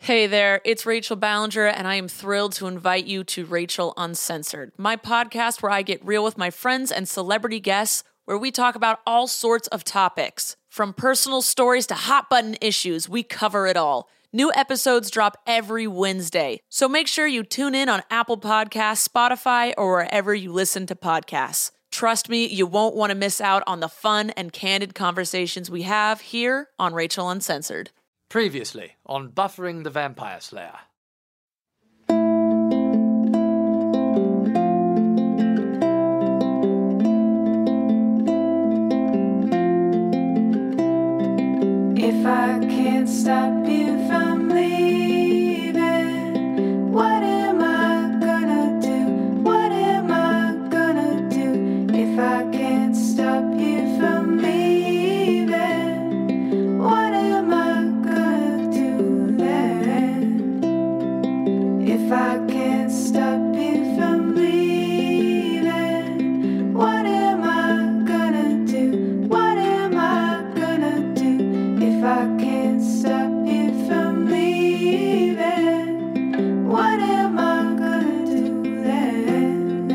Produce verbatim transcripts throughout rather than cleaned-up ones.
Hey there, it's Rachel Ballinger, and I am thrilled to invite you to Rachel Uncensored, my podcast where I get real with my friends and celebrity guests, where we talk about all sorts of topics. From personal stories to hot-button issues, we cover it all. New episodes drop every Wednesday, so make sure you tune in on Apple Podcasts, Spotify, or wherever you listen to podcasts. Trust me, you won't want to miss out on the fun and candid conversations we have here on Rachel Uncensored. Previously on Buffering the Vampire Slayer. If I can't stop you from leaving, what am I gonna do? What am I gonna do? If I can't stop you from leaving, what am I gonna do then? If I can't stop you from leaving, what am I gonna do? What am I gonna do? If I can't stop you from leaving, what am I gonna do then?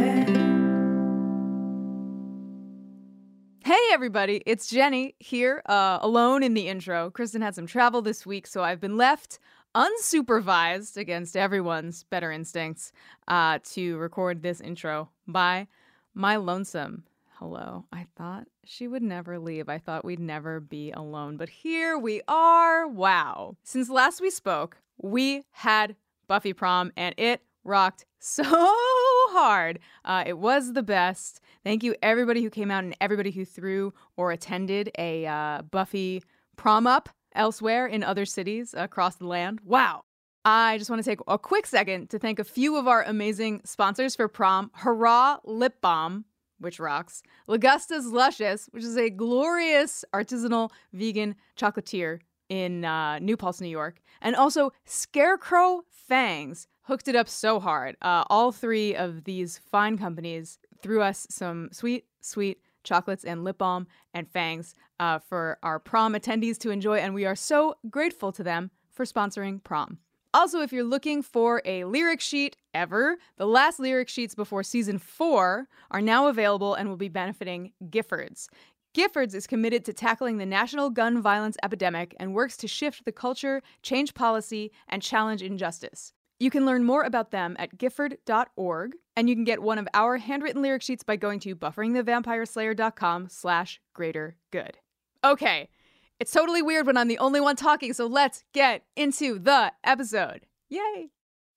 Hey everybody, it's Jenny here, uh, alone in the intro. Kristen had some travel this week, so I've been left unsupervised against everyone's better instincts uh, to record this intro by my lonesome. Hello. I thought she would never leave. I thought we'd never be alone, but here we are. Wow. Since last we spoke, we had Buffy prom and it rocked so hard. Uh, it was the best. Thank you everybody who came out and everybody who threw or attended a uh, Buffy prom up elsewhere in other cities across the land. Wow. I just want to take a quick second to thank a few of our amazing sponsors for prom. Hurrah Lip Balm, which rocks. Lagusta's Luscious, which is a glorious artisanal vegan chocolatier in uh, New Paltz, New York. And also Scarecrow Fangs hooked it up so hard. Uh, all three of these fine companies threw us some sweet, sweet chocolates and lip balm and fangs uh, for our prom attendees to enjoy. And we are so grateful to them for sponsoring prom. Also, if you're looking for a lyric sheet ever, the last lyric sheets before season four are now available and will be benefiting Giffords. Giffords is committed to tackling the national gun violence epidemic and works to shift the culture, change policy, and challenge injustice. You can learn more about them at gifford dot org, and you can get one of our handwritten lyric sheets by going to bufferingthevampireslayer.com slash greater good. Okay. It's totally weird when I'm the only one talking, so let's get into the episode. Yay!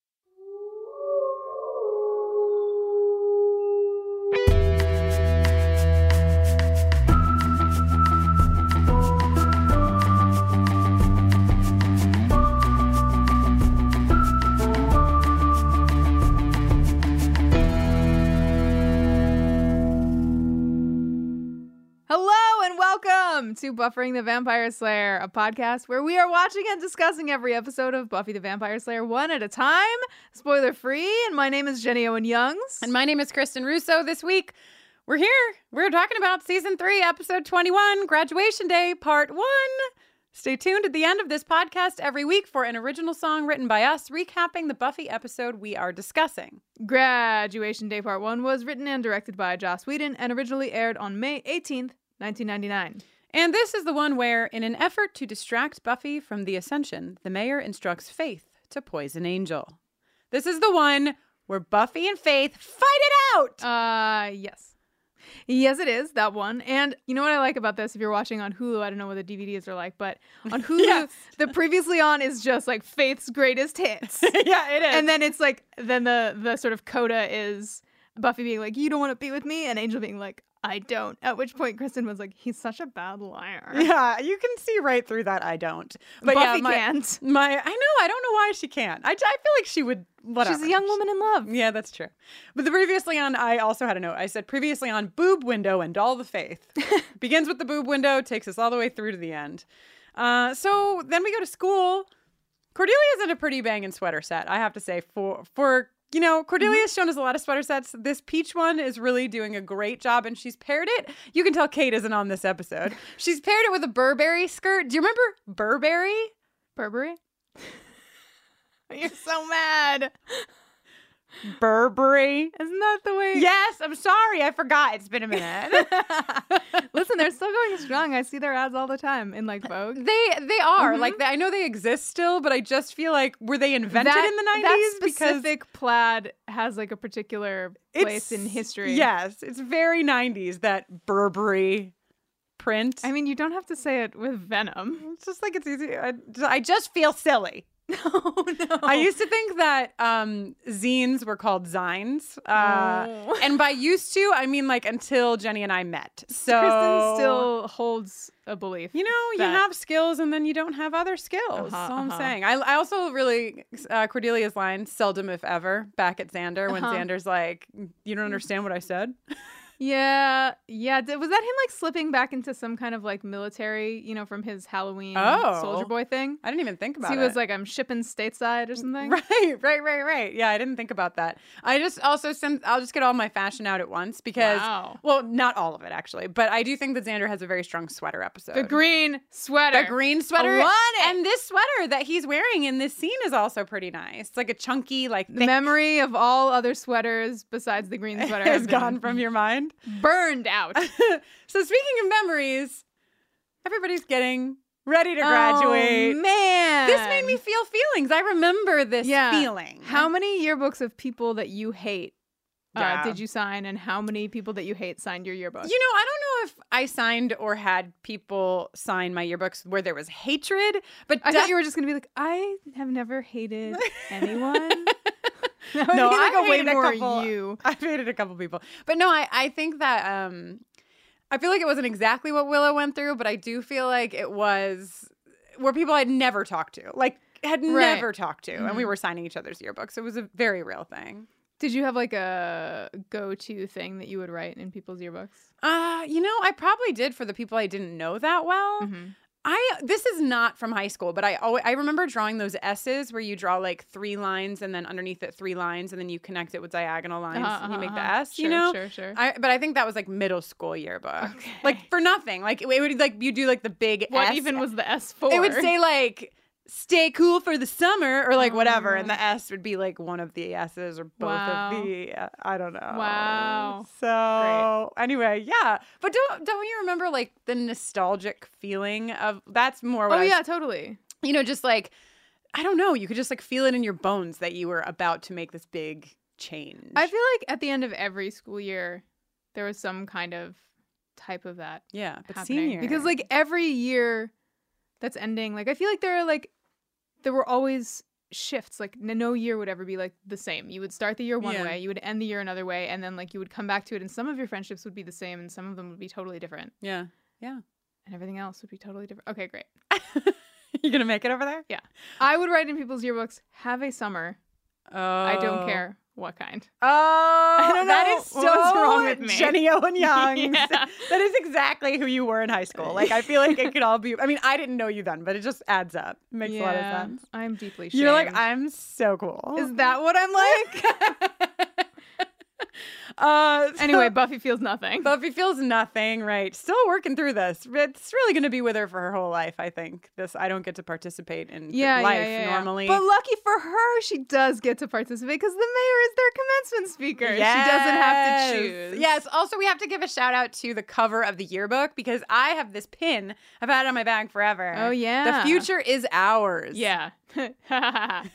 Hello and welcome to Buffering the Vampire Slayer, a podcast where we are watching and discussing every episode of Buffy the Vampire Slayer one at a time, spoiler free. And my name is Jenny Owen Youngs. And my name is Kristen Russo. This week, we're here. We're talking about season three, episode twenty-one, Graduation Day, part one. Stay tuned at the end of this podcast every week for an original song written by us, recapping the Buffy episode we are discussing. Graduation Day Part one was written and directed by Joss Whedon and originally aired on May eighteenth, nineteen ninety-nine. And this is the one where, in an effort to distract Buffy from the Ascension, the mayor instructs Faith to poison Angel. This is the one where Buffy and Faith fight it out! Uh, yes. Yes, it is, that one. And you know what I like about this? If you're watching on Hulu, I don't know what the D V Ds are like, but on Hulu, Yes. the previously on is just like Faith's greatest hits. Yeah, it is. And then it's like, then the, the sort of coda is Buffy being like, you don't want to be with me? And Angel being like, I don't. At which point Kristen was like, he's such a bad liar. Yeah, you can see right through that I don't. But Buffy yeah, my, can't. My, I know, I don't know why she can't. I, I feel like she would, whatever. She's a young woman in love. Yeah, that's true. But the previously on, I also had a note. I said previously on Boob Window and All the Faith. Begins with the boob window, takes us all the way through to the end. Uh, so then we go to school. Cordelia's in a pretty banging sweater set, I have to say, for for you know, Cordelia's shown us a lot of sweater sets. This peach one is really doing a great job, and she's paired it. You can tell Kate isn't on this episode. She's paired it with a Burberry skirt. Do you remember Burberry? Burberry? You're so mad. Burberry. Isn't that the way? Yes, I'm sorry. I forgot. It's been a minute. Listen, they're still going strong. I see their ads all the time in like Vogue. They they are. Mhm. Like they, I know they exist still, but I just feel like were they invented that, in the nineties? That specific plaid has like a particular place in history. Yes, it's very nineties, that Burberry print. I mean, you don't have to say it with venom. It's just like it's easy. I, I just feel silly. No, no. I used to think that um, zines were called zines. Uh, Oh. And by used to, I mean like until Jenny and I met. So Kristen still holds a belief. You know, you that- have skills and then you don't have other skills. Uh-huh, That's all I'm uh-huh. saying. I, I also really, uh, Cordelia's line, seldom if ever, back at Xander when Uh-huh. Xander's like, you don't understand what I said? Yeah, yeah. Did, was that him like slipping back into some kind of like military, you know, from his Halloween Oh. Soldier Boy thing? I didn't even think about So it. he was like, I'm shipping stateside or something. Right, right, right, right. Yeah, I didn't think about that. I just also sent, I'll just get all my fashion out at once because, Wow. well, not all of it actually, but I do think that Xander has a very strong sweater episode. The green sweater. The green sweater. I want it. And this sweater that he's wearing in this scene is also pretty nice. It's like a chunky, like, The thick, memory of all other sweaters besides the green sweater has has gone been from your mind. burned out. So speaking of memories, everybody's getting ready to graduate. Oh, man. This made me feel feelings. I remember this yeah. feeling. How many yearbooks of people that you hate uh, Yeah. did you sign, and how many people that you hate signed your yearbook? You know, I don't know if I signed or had people sign my yearbooks where there was hatred, but I def- thought you were just going to be like, I have never hated anyone. That would No, be like I a way hated a more couple- you. I've hated a couple people. But no, I, I think that um I feel like it wasn't exactly what Willow went through, but I do feel like it was where people I'd never talked to. Like had Right. never talked to. And we Mhm. were signing each other's yearbooks. It was a very real thing. Did you have like a go-to thing that you would write in people's yearbooks? Uh, you know, I probably did for the people I didn't know that well. Mhm. I this is not from high school, but I always, I remember drawing those S's where you draw like three lines and then underneath it three lines and then you connect it with diagonal lines Uh-huh, and you make uh-huh, the uh-huh. S. Sure, you know, sure, sure. I, but I think that was like middle school yearbook, Okay. like for nothing. Like it would like you do like the big What S. even was the S for? It would say like "stay cool for the summer" or like Oh, whatever, and no. the S would be like one of the S's or both Wow. of the. Uh, I don't know. Wow. So anyway, yeah, but don't don't you remember like the nostalgic feeling of that's more what Oh I was- yeah, totally. you know, just like I don't know, you could just like feel it in your bones that you were about to make this big change. I feel like at the end of every school year, there was some kind of type of that yeah, but happening. senior Because like every year that's ending, like I feel like there are like there were always shifts. Like n- no year would ever be like the same. You would start the year one Yeah. way, you would end the year another way, and then like you would come back to it, and some of your friendships would be the same, and some of them would be totally different, yeah, yeah. and everything else would be totally different. Okay, great. You gonna make it over there? Yeah, I would write in people's yearbooks, "Have a summer. Oh, I don't care what kind." Oh, I don't that know is so what's wrong with me. Jenny Owen Young. Yeah. That is exactly who you were in high school. Like I feel like it could all be. I mean, I didn't know you then, but it just adds up. It makes a lot of Yeah, sense. I'm deeply shamed. You're like, I'm so cool. Is that what I'm like? uh, so- Anyway, Buffy feels nothing. Buffy feels nothing, right? Still working through this. It's really going to be with her for her whole life, I think. This I don't get to participate in yeah, life yeah, yeah, yeah. normally. But lucky for her, she does get to participate because the mayor is their commencement speaker. She doesn't have to choose. Yes. Also, we have to give a shout out to the cover of the yearbook because I have this pin. I've had it on my bag forever. Oh, yeah. The future is ours. Yeah. That's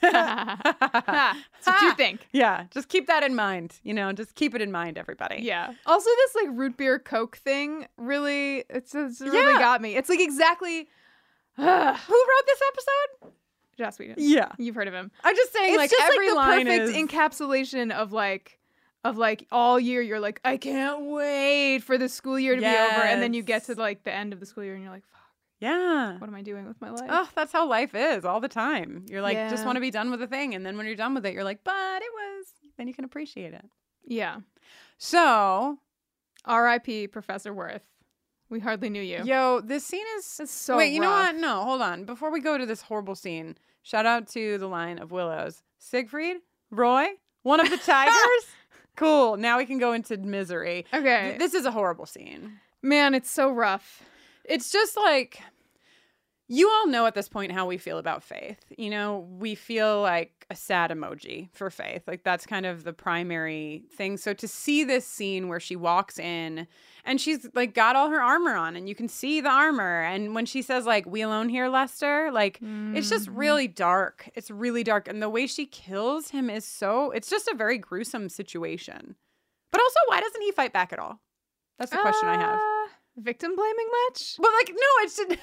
what you think. Yeah. Just keep that in mind. You know, just keep it in mind, everybody. Yeah. Also, this like root beer Coke thing really, it's, it's really Yeah. got me. It's like exactly. Who wrote this episode? Joss Whedon. Yeah. You've heard of him. I'm just saying, It's like, just every like the line perfect is... encapsulation of like of like all year you're like, I can't wait for the school year to be over, and then you get to Yes. like the end of the school year and you're like, fuck, Yeah. what am I doing with my life? Oh, that's how life is all the time. You're like, just Yeah. want to be done with a thing. And then when you're done with it, you're like, but it was. Then you can appreciate it. Yeah. So, R I P Professor Worth. We hardly knew you. yo, this scene is. It's so Wait, you know rough. what? No, hold on. Before we go to this horrible scene, shout out to the line of Willow's. Siegfried? Roy? One of the tigers? Cool. Now we can go into misery. Okay. This is a horrible scene. Man, it's so rough. It's just like. You all know at this point how we feel about Faith. You know, we feel like a sad emoji for Faith. Like that's kind of the primary thing. So to see this scene where she walks in and she's like got all her armor on and you can see the armor. And when she says like, we alone here, Lester, like mm-hmm. it's just really dark. It's really dark. And the way she kills him is so, it's just a very gruesome situation. But also, why doesn't he fight back at all? That's the question uh... I have. Victim blaming much? Well, like, no, it should.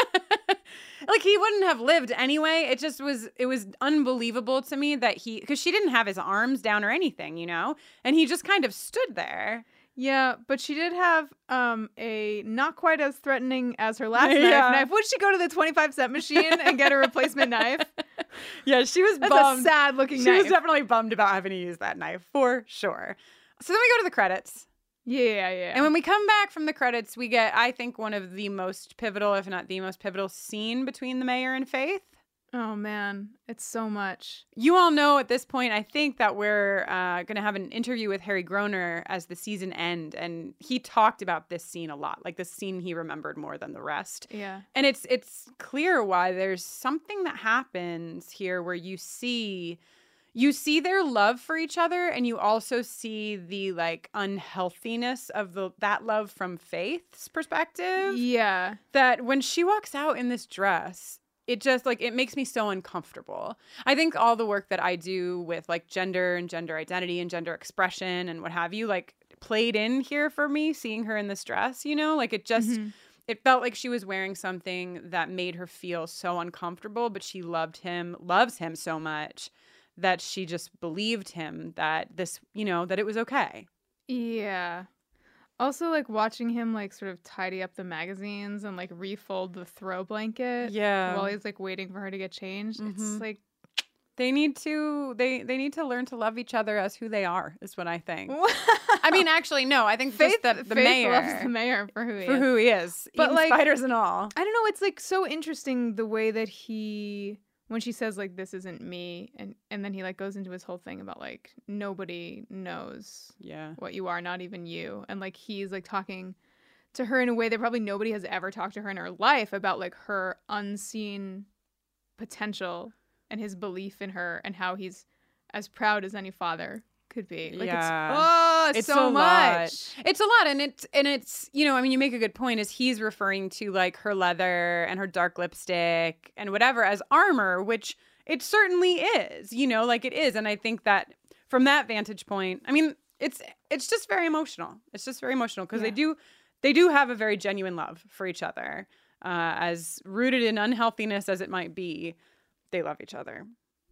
Like, he wouldn't have lived anyway. It just was, it was unbelievable to me that he, because she didn't have his arms down or anything, you know? And he just kind of stood there. Yeah, but she did have um, a not quite as threatening as her last yeah. knife. knife. Would she go to the twenty-five cent machine and get a replacement knife? Yeah, she was That's bummed. a sad looking she knife. She was definitely bummed about having to use that knife, for sure. So then we go to the credits. Yeah, yeah. And when we come back from the credits, we get, I think, one of the most pivotal, if not the most pivotal scene between the mayor and Faith. Oh, man. It's so much. You all know at this point, I think, that we're uh, going to have an interview with Harry Groner as the season end. And he talked about this scene a lot, like this scene he remembered more than the rest. Yeah. And it's it's clear why there's something that happens here where you see... You see their love for each other, and you also see the like unhealthiness of the that love from Faith's perspective. Yeah. That when she walks out in this dress, it just like it makes me so uncomfortable. I think all the work that I do with like gender and gender identity and gender expression and what have you, like played in here for me, seeing her in this dress, you know, like it just mm-hmm. It felt like she was wearing something that made her feel so uncomfortable, but she loved him, loves him so much that she just believed him that this, you know, that it was okay. Yeah. Also, like, watching him, like, sort of tidy up the magazines and, like, refold the throw blanket. Yeah. While he's, like, waiting for her to get changed. Mm-hmm. It's, like... They need to, they, they need to learn to love each other as who they are, is what I think. I mean, actually, no, I think Faith, just the, the Faith mayor. loves the mayor for who he for is. For who he is. But, Eating like... spiders and all. I don't know, it's, like, so interesting the way that he... When she says, like, this isn't me, and, and then he, like, goes into his whole thing about, like, nobody knows yeah. what you are, not even you. And, like, he's, like, talking to her in a way that probably nobody has ever talked to her in her life about, like, her unseen potential and his belief in her and how he's as proud as any father could be. Like, yeah. it's, oh, it's, it's so a much. Lot. It's a lot. And it's, and it's, you know, I mean, you make a good point is he's referring to like her leather and her dark lipstick and whatever as armor, which it certainly is, you know, like it is. And I think that from that vantage point, I mean, it's, it's just very emotional. It's just very emotional because yeah. they do, they do have a very genuine love for each other. Uh, as rooted in unhealthiness as it might be, they love each other.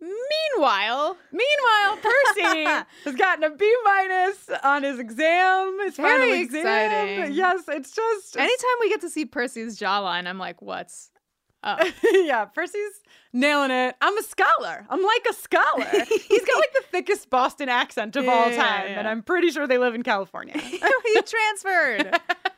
Meanwhile, meanwhile, Percy has gotten a B minus on his exam, his Very final exam. Exciting. Yes, it's just it's... anytime we get to see Percy's jawline, I'm like, what's up? Yeah, Percy's nailing it. I'm a scholar. I'm like a scholar. He's got like the thickest Boston accent of yeah, all time, yeah, yeah. and I'm pretty sure they live in California. He transferred.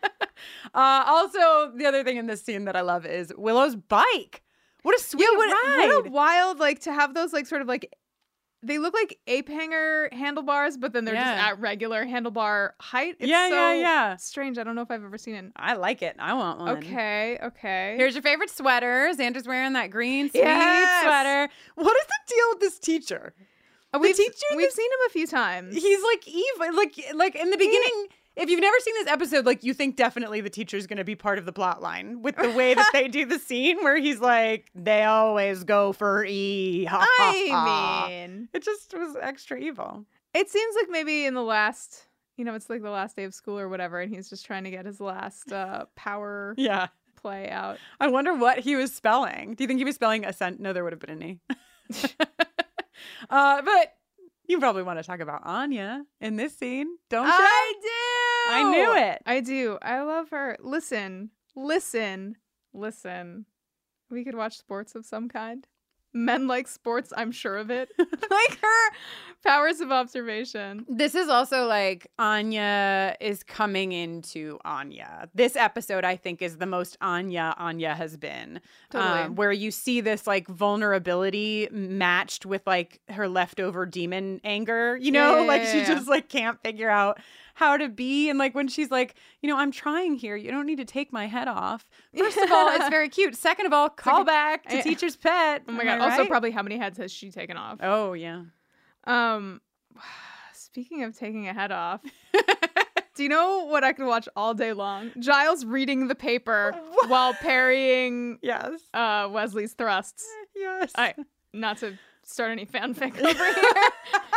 uh, also, the other thing in this scene that I love is Willow's bike. What a sweet yeah, what, ride. What a wild, like, to have those, like, sort of, like, they look like ape hanger handlebars, but then they're yeah. just at regular handlebar height. It's yeah, so yeah, yeah. strange. I don't know if I've ever seen it. I like it. I want one. Okay, okay. Here's your favorite sweater. Xander's wearing that green sweet yes. sweater. What is the deal with this teacher? Oh, the we've teacher we've this, seen him a few times. He's like evil. Like, like in the beginning... If you've never seen this episode, like, you think definitely the teacher's going to be part of the plot line with the way that they do the scene where he's like, they always go for E. Ha, ha, ha. I mean, it just was extra evil. It seems like maybe in the last, you know, it's like the last day of school or whatever, and he's just trying to get his last uh, power yeah. play out. I wonder what he was spelling. Do you think he was spelling ascent? No, there would have been an E. uh, but... You probably want to talk about Anya in this scene, don't you? I do! I knew it. I do. I love her. Listen, listen, listen. We could watch sports of some kind. Men like sports, I'm sure of it. Like her powers of observation. This is also like Anya is coming into Anya. This episode, I think, is the most Anya Anya has been. Totally. Um, where you see this like vulnerability matched with like her leftover demon anger, you know, yeah, yeah, like yeah, she yeah. just like can't figure out how to be. And like when she's like, you know, I'm trying here. You don't need to take my head off. First of all, it's very cute. Second of all, call back to yeah. Teacher's Pet. Oh my Am god. I Also, right? probably how many heads has she taken off? Oh, yeah. Um, speaking of taking a head off, do you know what I could watch all day long? Giles reading the paper while parrying Yes. uh, Wesley's thrusts. Yes. I not to start any fanfic over here.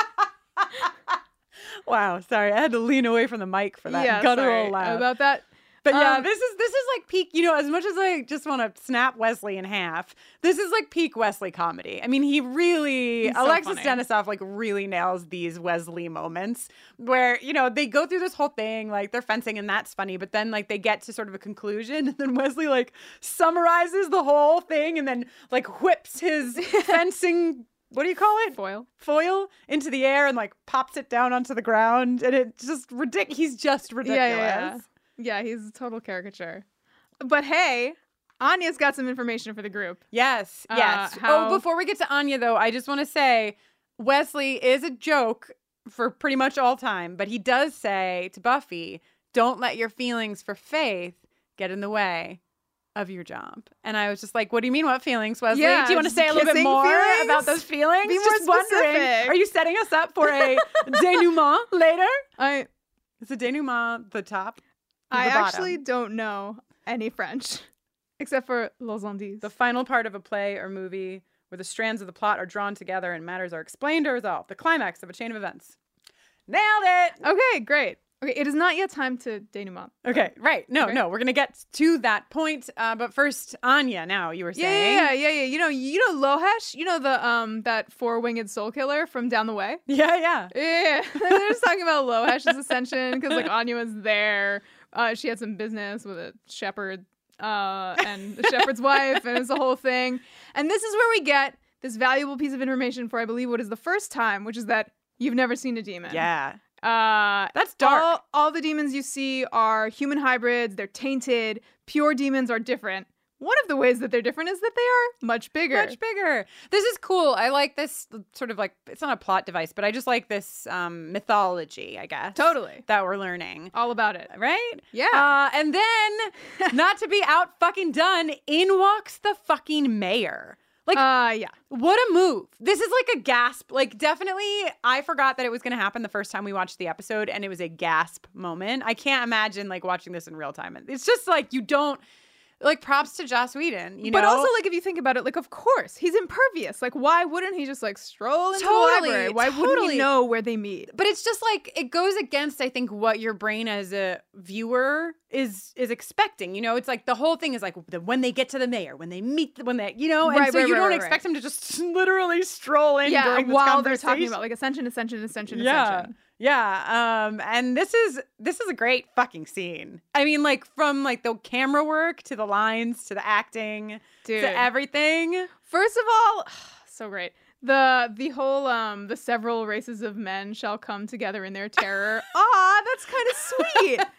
Wow. Sorry. I had to lean away from the mic for that yeah, guttural sorry laugh. about that. But yeah, Um, this is this is like peak, you know, as much as I just want to snap Wesley in half, this is like peak Wesley comedy. I mean, he really, He's so Alexis funny. Denisof like really nails these Wesley moments where, you know, they go through this whole thing, like they're fencing and that's funny, but then like they get to sort of a conclusion and then Wesley like summarizes the whole thing and then like whips his fencing, what do you call it? Foil. Foil into the air and like pops it down onto the ground. And it's just ridiculous. He's just ridiculous. Yeah, yeah, yeah. Yeah, he's a total caricature. But hey, Anya's got some information for the group. Yes, Uh, yes. how- Oh, before we get to Anya, though, I just want to say Wesley is a joke for pretty much all time, but he does say to Buffy, don't let your feelings for Faith get in the way of your job. And I was just like, what do you mean, what feelings, Wesley? Yeah, do you want to just say a little bit kissing more feelings? about those feelings? Be more just wondering, specific. are you setting us up for a denouement later? I Is the denouement the top? or I the bottom? actually don't know any French except for Los Andes. The final part of a play or movie where the strands of the plot are drawn together and matters are explained or resolved. The climax of a chain of events. Nailed it! Okay, great. Okay, it is not yet time to denouement. Okay, right. No, Okay. no, we're going to get to that point. Uh, but first, Anya, now, you were Yeah, saying. yeah, yeah, yeah. You know, you know Lohesh. You know the um that four-winged soul killer from down the way. Yeah, yeah. Yeah, they're just talking about Lohesh's ascension because like Anya was there. Uh, she had some business with a shepherd uh, and the shepherd's wife, and it's a whole thing. And this is where we get this valuable piece of information for, I believe, what is the first time, which is that you've never seen a demon. Yeah. Uh, That's dark. All, all the demons you see are human hybrids. They're tainted. Pure demons are different. One of the ways that they're different is that they are much bigger. Much bigger. This is cool. I like this sort of like, it's not a plot device, but I just like this um, mythology, I guess. Totally. That we're learning. All about it. Right? Yeah. Uh, and then, not to be out fucking done, in walks the fucking mayor. Like, uh, yeah. what a move. This is like a gasp. Like, definitely, I forgot that it was going to happen the first time we watched the episode, and it was a gasp moment. I can't imagine, like, watching this in real time. It's just like, you don't, like, props to Joss Whedon, you know? But also, like, if you think about it, like, of course, he's impervious. Like, why wouldn't he just, like, stroll into Totally, the library? Why wouldn't totally. he know where they meet? But it's just like it goes against, I think, what your brain as a viewer is is expecting. You know, it's like the whole thing is like the, when they get to the mayor, when they meet, when they, you know, and Right, so right, you right, don't right, expect right. him to just literally stroll in Yeah, during this while they're conversation. talking about, like, ascension, ascension, ascension, yeah, ascension. yeah. Um, and this is this is a great fucking scene. I mean, like from like the camera work to the lines to the acting Dude. to everything. First of all, so great. The the whole um the several races of men shall come together in their terror. Ah, that's kind of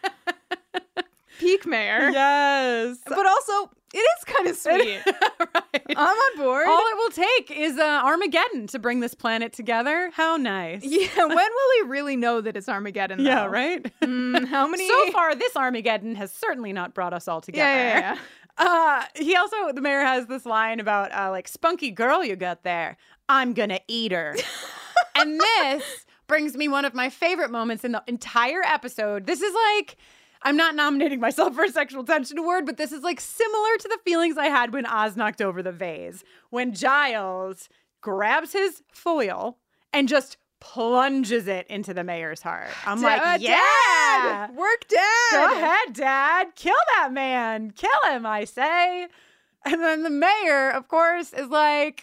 sweet. Peak mayor. Yes. But also, it is kind of sweet. Right. I'm on board. All it will take is uh, Armageddon to bring this planet together. How nice. yeah, when will he really know that it's Armageddon, though? Yeah, right? Mm, how many? So far, this Armageddon has certainly not brought us all together. Yeah, yeah, yeah. Uh, he also, the mayor has this line about, uh, like, spunky girl you got there. I'm gonna eat her. And this brings me one of my favorite moments in the entire episode. This is like, I'm not nominating myself for a sexual tension award, but this is like similar to the feelings I had when Oz knocked over the vase. When Giles grabs his foil and just plunges it into the mayor's heart. I'm like, Dad, yeah, Dad! Work, Dad! go ahead, Dad. Kill that man. Kill him, I say. And then the mayor, of course, is like,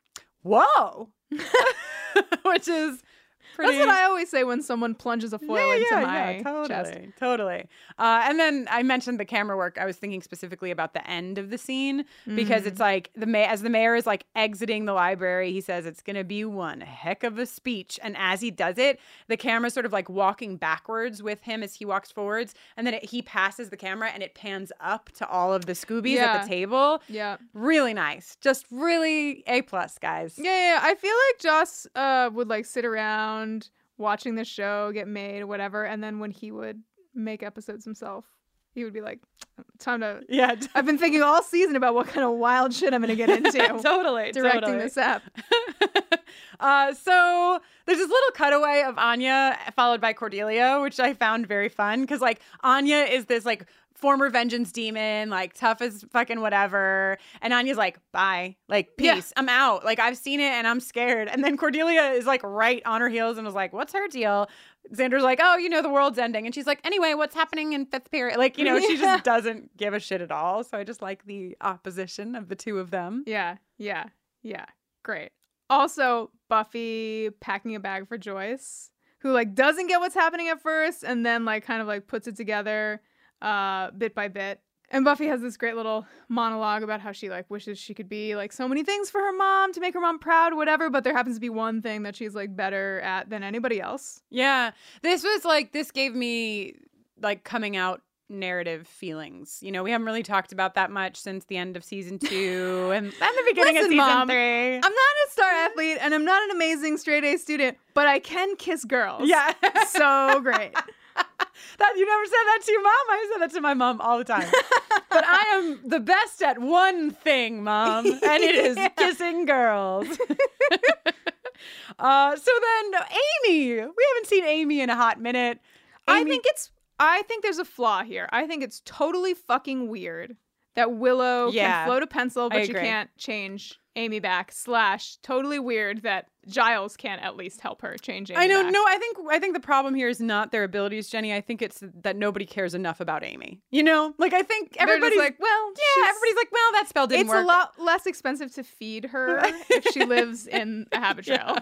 whoa. Which is pretty... That's what I always say when someone plunges a foil yeah, into yeah, my yeah, totally, chest. totally. Uh, and then I mentioned the camera work. I was thinking specifically about the end of the scene because Mm. it's like the ma- as the mayor is like exiting the library, he says it's gonna be one heck of a speech. And as he does it, the camera's sort of like walking backwards with him as he walks forwards, and then it, he passes the camera and it pans up to all of the Scoobies at Yeah. the table. Yeah. Really nice, just really A plus, guys. Yeah, yeah, yeah. I feel like Joss uh, would like sit around watching the show get made, whatever, and then when he would make episodes himself, he would be like, time to Yeah. I've been thinking all season about what kind of wild shit I'm gonna get into totally. directing totally. this app. uh, so there's this little cutaway of Anya followed by Cordelia, which I found very fun because like Anya is this like former vengeance demon, like tough as fucking whatever. And Anya's like, bye, like peace, Yeah. I'm out. Like I've seen it and I'm scared. And then Cordelia is like right on her heels and was like, what's her deal? Xander's like, oh, you know, the world's ending. And she's like, anyway, what's happening in fifth period? Like, you know, she Yeah. just doesn't give a shit at all. So I just like the opposition of the two of them. Yeah, yeah, yeah. Great. Also, Buffy packing a bag for Joyce, who like doesn't get what's happening at first and then like kind of like puts it together uh bit by bit. And Buffy has this great little monologue about how she like wishes she could be like so many things for her mom to make her mom proud, whatever, but there happens to be one thing that she's like better at than anybody else. Yeah. This was like, this gave me like coming out narrative feelings. You know, we haven't really talked about that much since the end of season two and, and the beginning Listen, of season Mom, three. I'm not a star athlete and I'm not an amazing straight A student, but I can kiss girls. Yeah. So great. That you never said that to your mom. I said that to my mom all the time. But I am the best at one thing, Mom, and it is Yeah. kissing girls. uh, so then Amy, we haven't seen Amy in a hot minute. I Amy- think it's I think there's a flaw here. I think it's totally fucking weird that Willow Yeah, can float a pencil, I but you agree. can't change Amy back. Slash, totally weird that Giles can't at least help her change Amy I know. back. No, I think I think the problem here is not their abilities, Jenny. I think it's that nobody cares enough about Amy. You know, like I think They're just everybody's like, well, yeah, she's- everybody's like, well, that spell didn't it's work. a lot less expensive to feed her if she lives in a habit trail.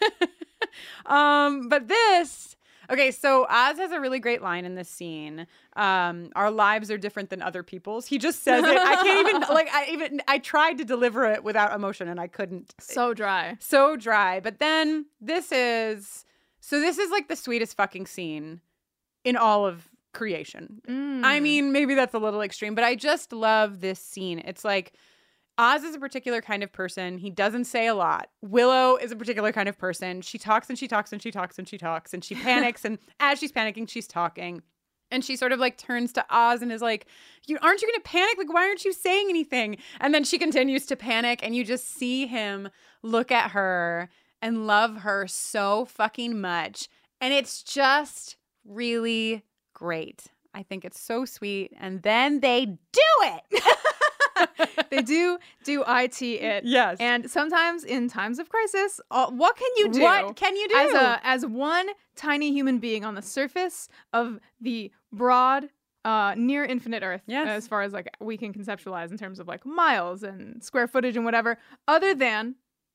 um, but this. Okay, so Oz has a really great line in this scene. Um, our lives are different than other people's. He just says it. I can't even like. I even I tried to deliver it without emotion, and I couldn't. So dry. So dry. But then this is so. This is like the sweetest fucking scene in all of creation. Mm. I mean, maybe that's a little extreme, but I just love this scene. It's like Oz is a particular kind of person. He doesn't say a lot. Willow is a particular kind of person. She talks and she talks and she talks and she talks and she panics. And as she's panicking, she's talking. And she sort of like turns to Oz and is like, "You aren't you going to panic? Like, why aren't you saying anything?" And then she continues to panic. And you just see him look at her and love her so fucking much. And it's just really great. I think it's so sweet. And then they do it. They do do I T it. Yes. And sometimes in times of crisis, uh, what can you do? What can you do? As a as one tiny human being on the surface of the broad, uh, near infinite Earth, Yes. as far as like we can conceptualize in terms of like miles and square footage and whatever, other than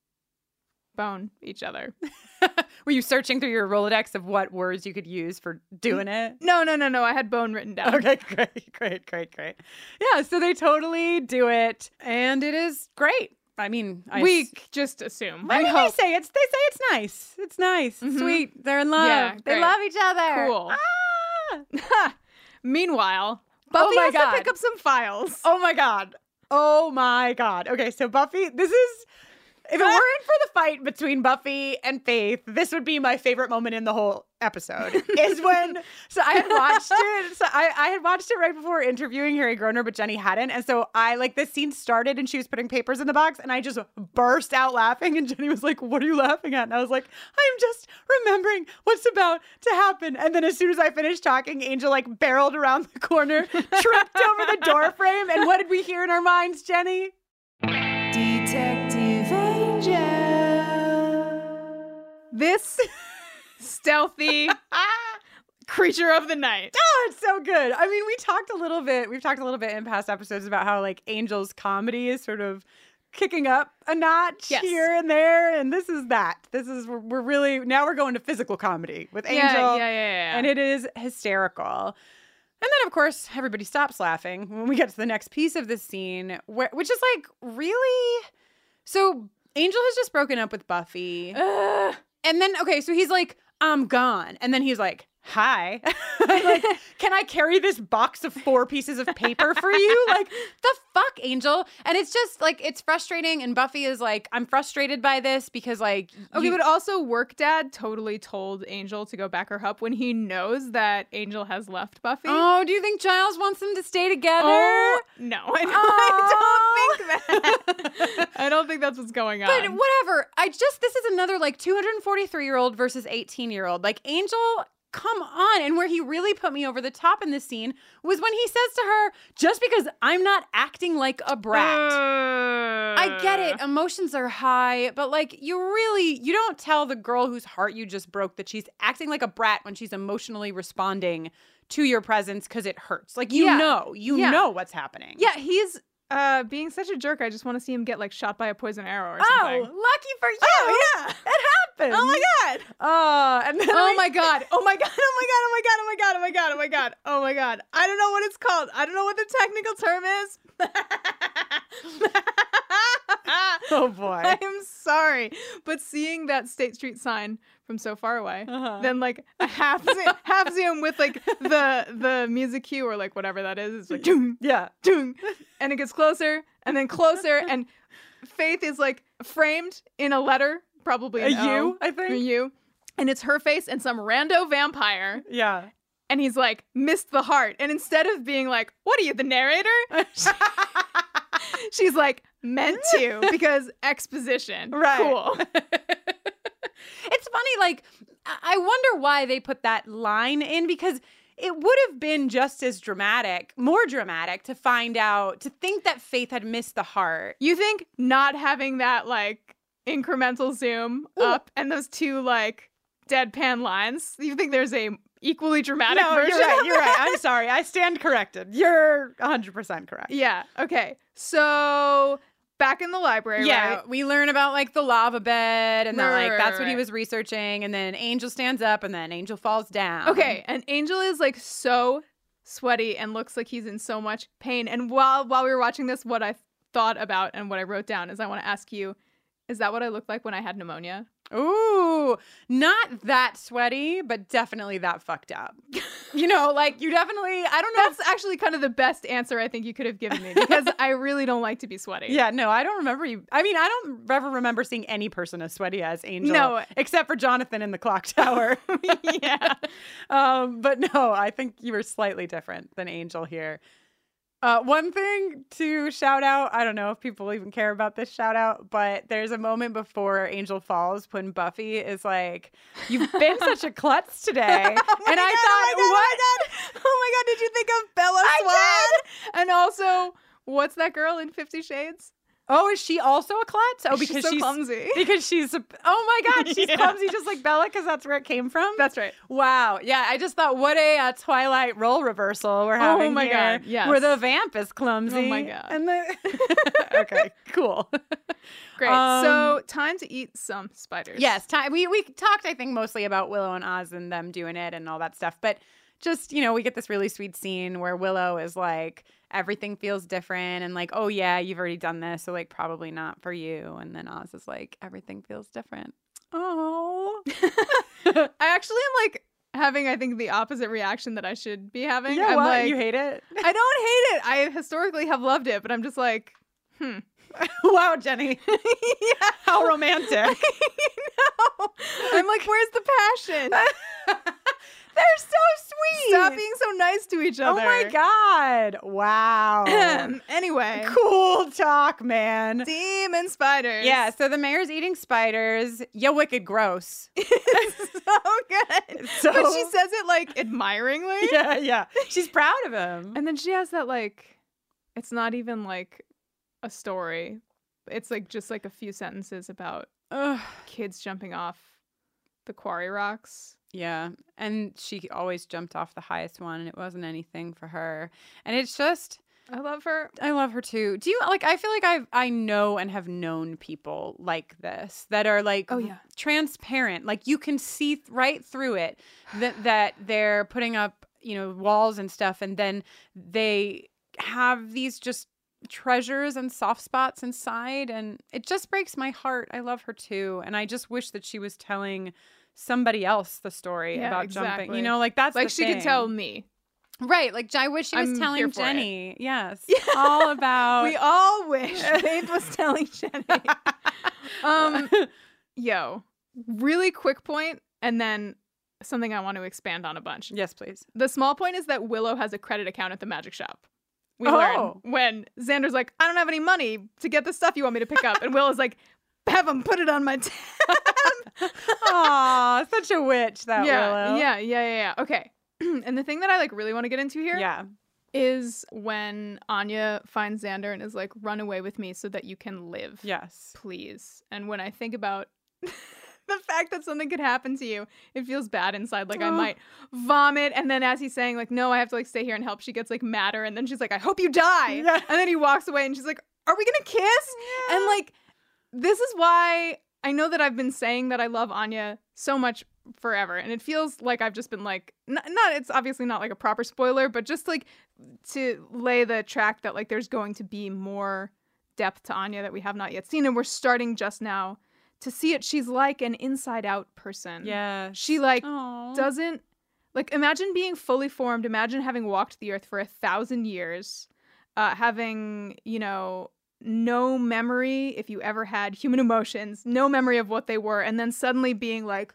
bone each other. Were you searching through your Rolodex of what words you could use for doing it? No, no, no, no. I had bone written down. Okay, great, great, great, great. Yeah, so they totally do it, and it is great. I mean, I we s- just assume. I we mean, hope. they say it's they say it's nice. It's nice, Mhm. sweet. They're in love. Yeah, they great. love each other. Cool. Ah! Meanwhile, Buffy my has God. to pick up some files. Oh my god. Oh my god. Okay, so Buffy, this is if it weren't for the fight between Buffy and Faith, this would be my favorite moment in the whole episode. Is when so I had watched it. So I, I had watched it right before interviewing Harry Groner, but Jenny hadn't. And so I like this scene started and she was putting papers in the box and I just burst out laughing. And Jenny was like, "What are you laughing at?" And I was like, "I'm just remembering what's about to happen." And then as soon as I finished talking, Angel like barreled around the corner, tripped over the door frame. And what did we hear in our minds, Jenny? Detective Angel. This stealthy creature of the night. Oh, it's so good. I mean, we talked a little bit, we've talked a little bit in past episodes about how like Angel's comedy is sort of kicking up a notch Yes. here and there. And this is that. This is, we're, we're really, now we're going to physical comedy with Angel. Yeah, yeah, yeah, yeah. And it is hysterical. And then, of course, everybody stops laughing when we get to the next piece of this scene, where, which is like really. So Angel has just broken up with Buffy. Ugh. And then, okay, so he's like, "I'm gone." And then he's like, hi. Like, can I carry this box of four pieces of paper for you? Like, the fuck, Angel? And it's just like, it's frustrating. And Buffy is like, I'm frustrated by this because like, Okay, you- but also Work Dad totally told Angel to go back her up when he knows that Angel has left Buffy. oh, do you think Giles wants them to stay together? Oh, no, I don't, I don't think that. I don't think that's what's going on. But whatever. I just, this is another like two hundred forty-three year old versus eighteen year old. Like, Angel, come on. And where he really put me over the top in this scene was when he says to her, just because I'm not acting like a brat. I get it. Emotions are high, but like, you really, you don't tell the girl whose heart you just broke that she's acting like a brat when she's emotionally responding to your presence because it hurts. Like, you Yeah. know, you Yeah. know what's happening. Yeah, he's uh, being such a jerk. I just want to see him get like shot by a poison arrow or Oh, something. lucky for you. Oh, yeah. It happened. Oh my god! Uh, and then Oh I- my god! Oh my god! Oh my god! Oh my god! Oh my god! Oh my god! Oh my god! Oh my god! I don't know what it's called. I don't know what the technical term is. Oh boy. I am sorry, but seeing that State Street sign from so far away, Uh-huh. then like a half zoom, half zoom with like the the music cue or like whatever that is, it's like doom, Yeah. doom, and it gets closer and then closer, and Faith is like framed in a letter, probably A an U, O, I think. a U, and it's her face and some rando vampire, Yeah. and he's like missed the heart, and instead of being like, "What are you, the narrator?" she's like, "Meant to," because exposition. Right. Cool. It's funny, like, I I wonder why they put that line in because it would have been just as dramatic, more dramatic to find out, to think that Faith had missed the heart. You think not having that like incremental zoom up and those two like deadpan lines, you think there's a equally dramatic No, version? you're right. of You're right. that? I'm sorry. I stand corrected. You're one hundred percent correct. Yeah. Okay. So back in the library, Yeah, right? we learn about like the lava bed and that Right, like right, that's what he right. was researching, and then Angel stands up and then Angel falls down. Okay, and Angel is like so sweaty and looks like he's in so much pain. And while while we were watching this, what I thought about and what I wrote down is I want to ask you, is that what I looked like when I had pneumonia? Ooh, not that sweaty, but definitely that fucked up. You know, like you definitely, I don't know. That's actually kind of the best answer I think you could have given me because I really don't like to be sweaty. Yeah, no, I don't remember you. I mean, I don't ever remember seeing any person as sweaty as Angel. No. Except for Jonathan in the clock tower. Yeah. Um, but no, I think you were slightly different than Angel here. Uh, one thing to shout out, I don't know if people even care about this shout out, but there's a moment before Angel falls when Buffy is like, "You've been such a klutz today." And I thought, what? Oh my god, did you think of Bella Swan? And also, what's that girl in Fifty Shades? Oh, is she also a klutz? Oh, She's because so she's clumsy. Because she's a, oh my god, she's Yeah. clumsy just like Bella because that's where it came from. That's right. Wow. Yeah, I just thought what a uh, Twilight role reversal we're having my here, God, yes. where the vamp is clumsy. Oh my God. And the okay, cool. Great. Um, so, time to eat some spiders. Yes, time. We we talked, I think, mostly about Willow and Oz and them doing it and all that stuff, but just, you know, we get this really sweet scene where Willow is like, everything feels different and like, oh yeah, you've already done this, so like probably not for you. And then Oz is like, everything feels different. Oh. I actually am like having, I think, the opposite reaction that I should be having. Yeah, I'm what? like, You hate it? I don't hate it. I historically have loved it, but I'm just like, hmm. Wow, Jenny. Yeah. How romantic. No. I'm like, where's the passion? They're so sweet. Stop being so nice to each Oh other. my god. Wow. Anyway. Cool talk, man. Demon spiders. Yeah, so the mayor's eating spiders. Yeah, wicked gross. So good. So- But she says it like admiringly. Yeah, yeah. She's proud of him. And then she has that like, it's not even like a story. It's like just like a few sentences about Ugh. kids jumping off the quarry rocks. Yeah, and she always jumped off the highest one, and it wasn't anything for her. And it's just, I love her. I love her too. Do you like? I feel like I I know and have known people like this that are like Oh, yeah. transparent. Like you can see th- right through it that that they're putting up, you know, walls and stuff, and then they have these just treasures and soft spots inside, and it just breaks my heart. I love her too, and I just wish that she was telling somebody else the story Yeah, about jumping. exactly. You know, like that's Like the she thing. could tell me. Right. Like I wish she was I'm here telling for it. Jenny. Yes. All about. We all wish Babe was telling Jenny. Um, yo, really quick point, and then something I want to expand on a bunch. Yes, please. The small point is that Willow has a credit account at the magic shop. We Oh. learn when Xander's like, I don't have any money to get the stuff you want me to pick up. And Willow's like, have him put it on my tab. Aw, such a witch, that yeah, Willow. yeah, yeah, yeah, yeah. Okay. And the thing that I like really want to get into here Yeah. is when Anya finds Xander and is like, run away with me so that you can live. Yes. Please. And when I think about the fact that something could happen to you, it feels bad inside. Like I Oh. might vomit. And then as he's saying, like, no, I have to like stay here and help, she gets like madder. And then she's like, I hope you die. Yeah. And then he walks away and she's like, are we gonna kiss? And like, this is why I know that I've been saying that I love Anya so much forever. And it feels like I've just been like, n- not, it's obviously not like a proper spoiler, but just like to lay the track that like there's going to be more depth to Anya that we have not yet seen. And we're starting just now to see it. She's like an inside out person. Yeah. She like Aw. doesn't, like, imagine being fully formed. Imagine having walked the earth for a thousand years, uh, having, you know, no memory, if you ever had human emotions, no memory of what they were, and then suddenly being like,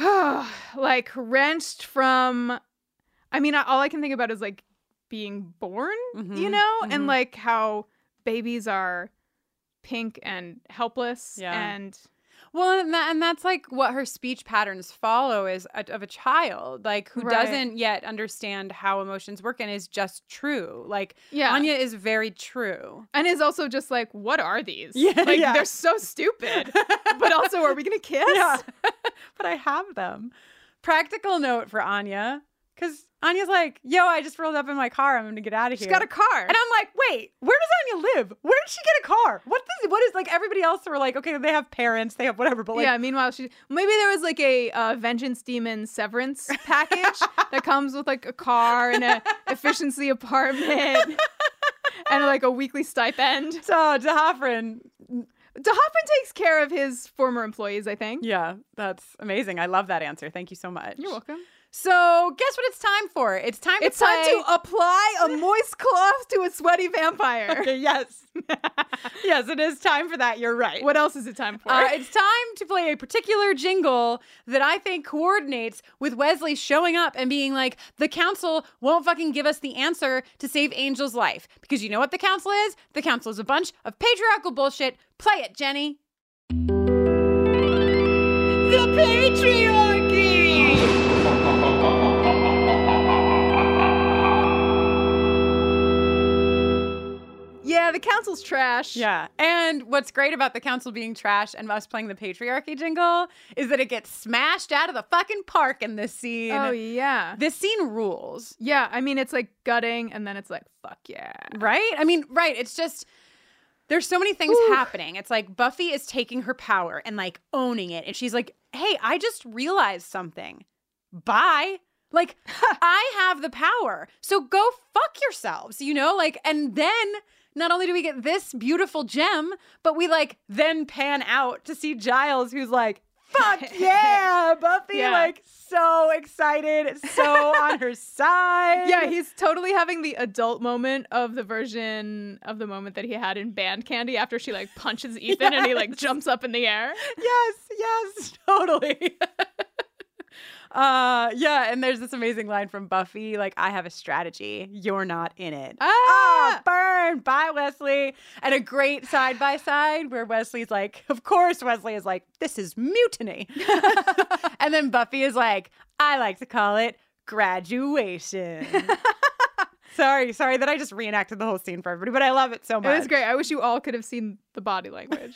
like wrenched from, I mean, all I can think about is like being born, Mhm, you know, and mhm. like how babies are pink and helpless. Yeah. And Well, and, that, and that's like what her speech patterns follow is a, of a child, like who Right. doesn't yet understand how emotions work and is just true. Like yeah. Anya is very true. And is also just like, what are these? Yeah, like, yeah. they're so stupid. But also, are we going to kiss? Yeah, but I have them. Practical note for Anya, because Anya's like, yo, I just rolled up in my car. I'm going to get out of She's here. got a car. And I'm like, wait, where does Anya live? Where did she get a car? What does, what is, like, everybody else were like, okay, they have parents, they have whatever, but like, yeah, meanwhile, she maybe there was like a uh, Vengeance Demon severance package that comes with like a car and a efficiency apartment and like a weekly stipend. so De Hoffren, DeHoffman takes care of his former employees, I think. yeah, that's amazing. I love that answer. Thank you so much. You're welcome. So guess what it's time for? It's time It's to play. time to apply a moist cloth to a sweaty vampire. Okay, yes. Yes, it is time for that. You're right. What else is it time for? Uh, it's time to play a particular jingle that I think coordinates with Wesley showing up and being like, the council won't fucking give us the answer to save Angel's life. Because you know what the council is? The council is a bunch of patriarchal bullshit. Play it, Jenny. The patriarchy! yeah, the council's trash. Yeah. And what's great about the council being trash and us playing the patriarchy jingle is that it gets smashed out of the fucking park in this scene. Oh, yeah. This scene rules. Yeah, I mean, it's like gutting, and then it's like, fuck yeah. Right? I mean, right. It's just, there's so many things Ooh. happening. It's like Buffy is taking her power and like owning it. And she's like, hey, I just realized something. Bye. Like, I have the power. So go fuck yourselves, you know? Like, and then not only do we get this beautiful gem, but we like then pan out to see Giles, who's like, fuck yeah, Buffy, Yeah. like so excited, so on her side. Yeah, he's totally having the adult moment of the version of the moment that he had in Band Candy after she like punches Ethan and he like jumps up in the air. Yes, yes, totally. uh yeah, and there's this amazing line from Buffy, like, I have a strategy, you're not in it. Ah! Burn. Bye, Wesley. And a great side by side where Wesley's like, of course, Wesley is like, this is mutiny. And then Buffy is like, I like to call it graduation. sorry, sorry that I just reenacted the whole scene for everybody, but I love it so much. It was great. I wish you all could have seen the body language.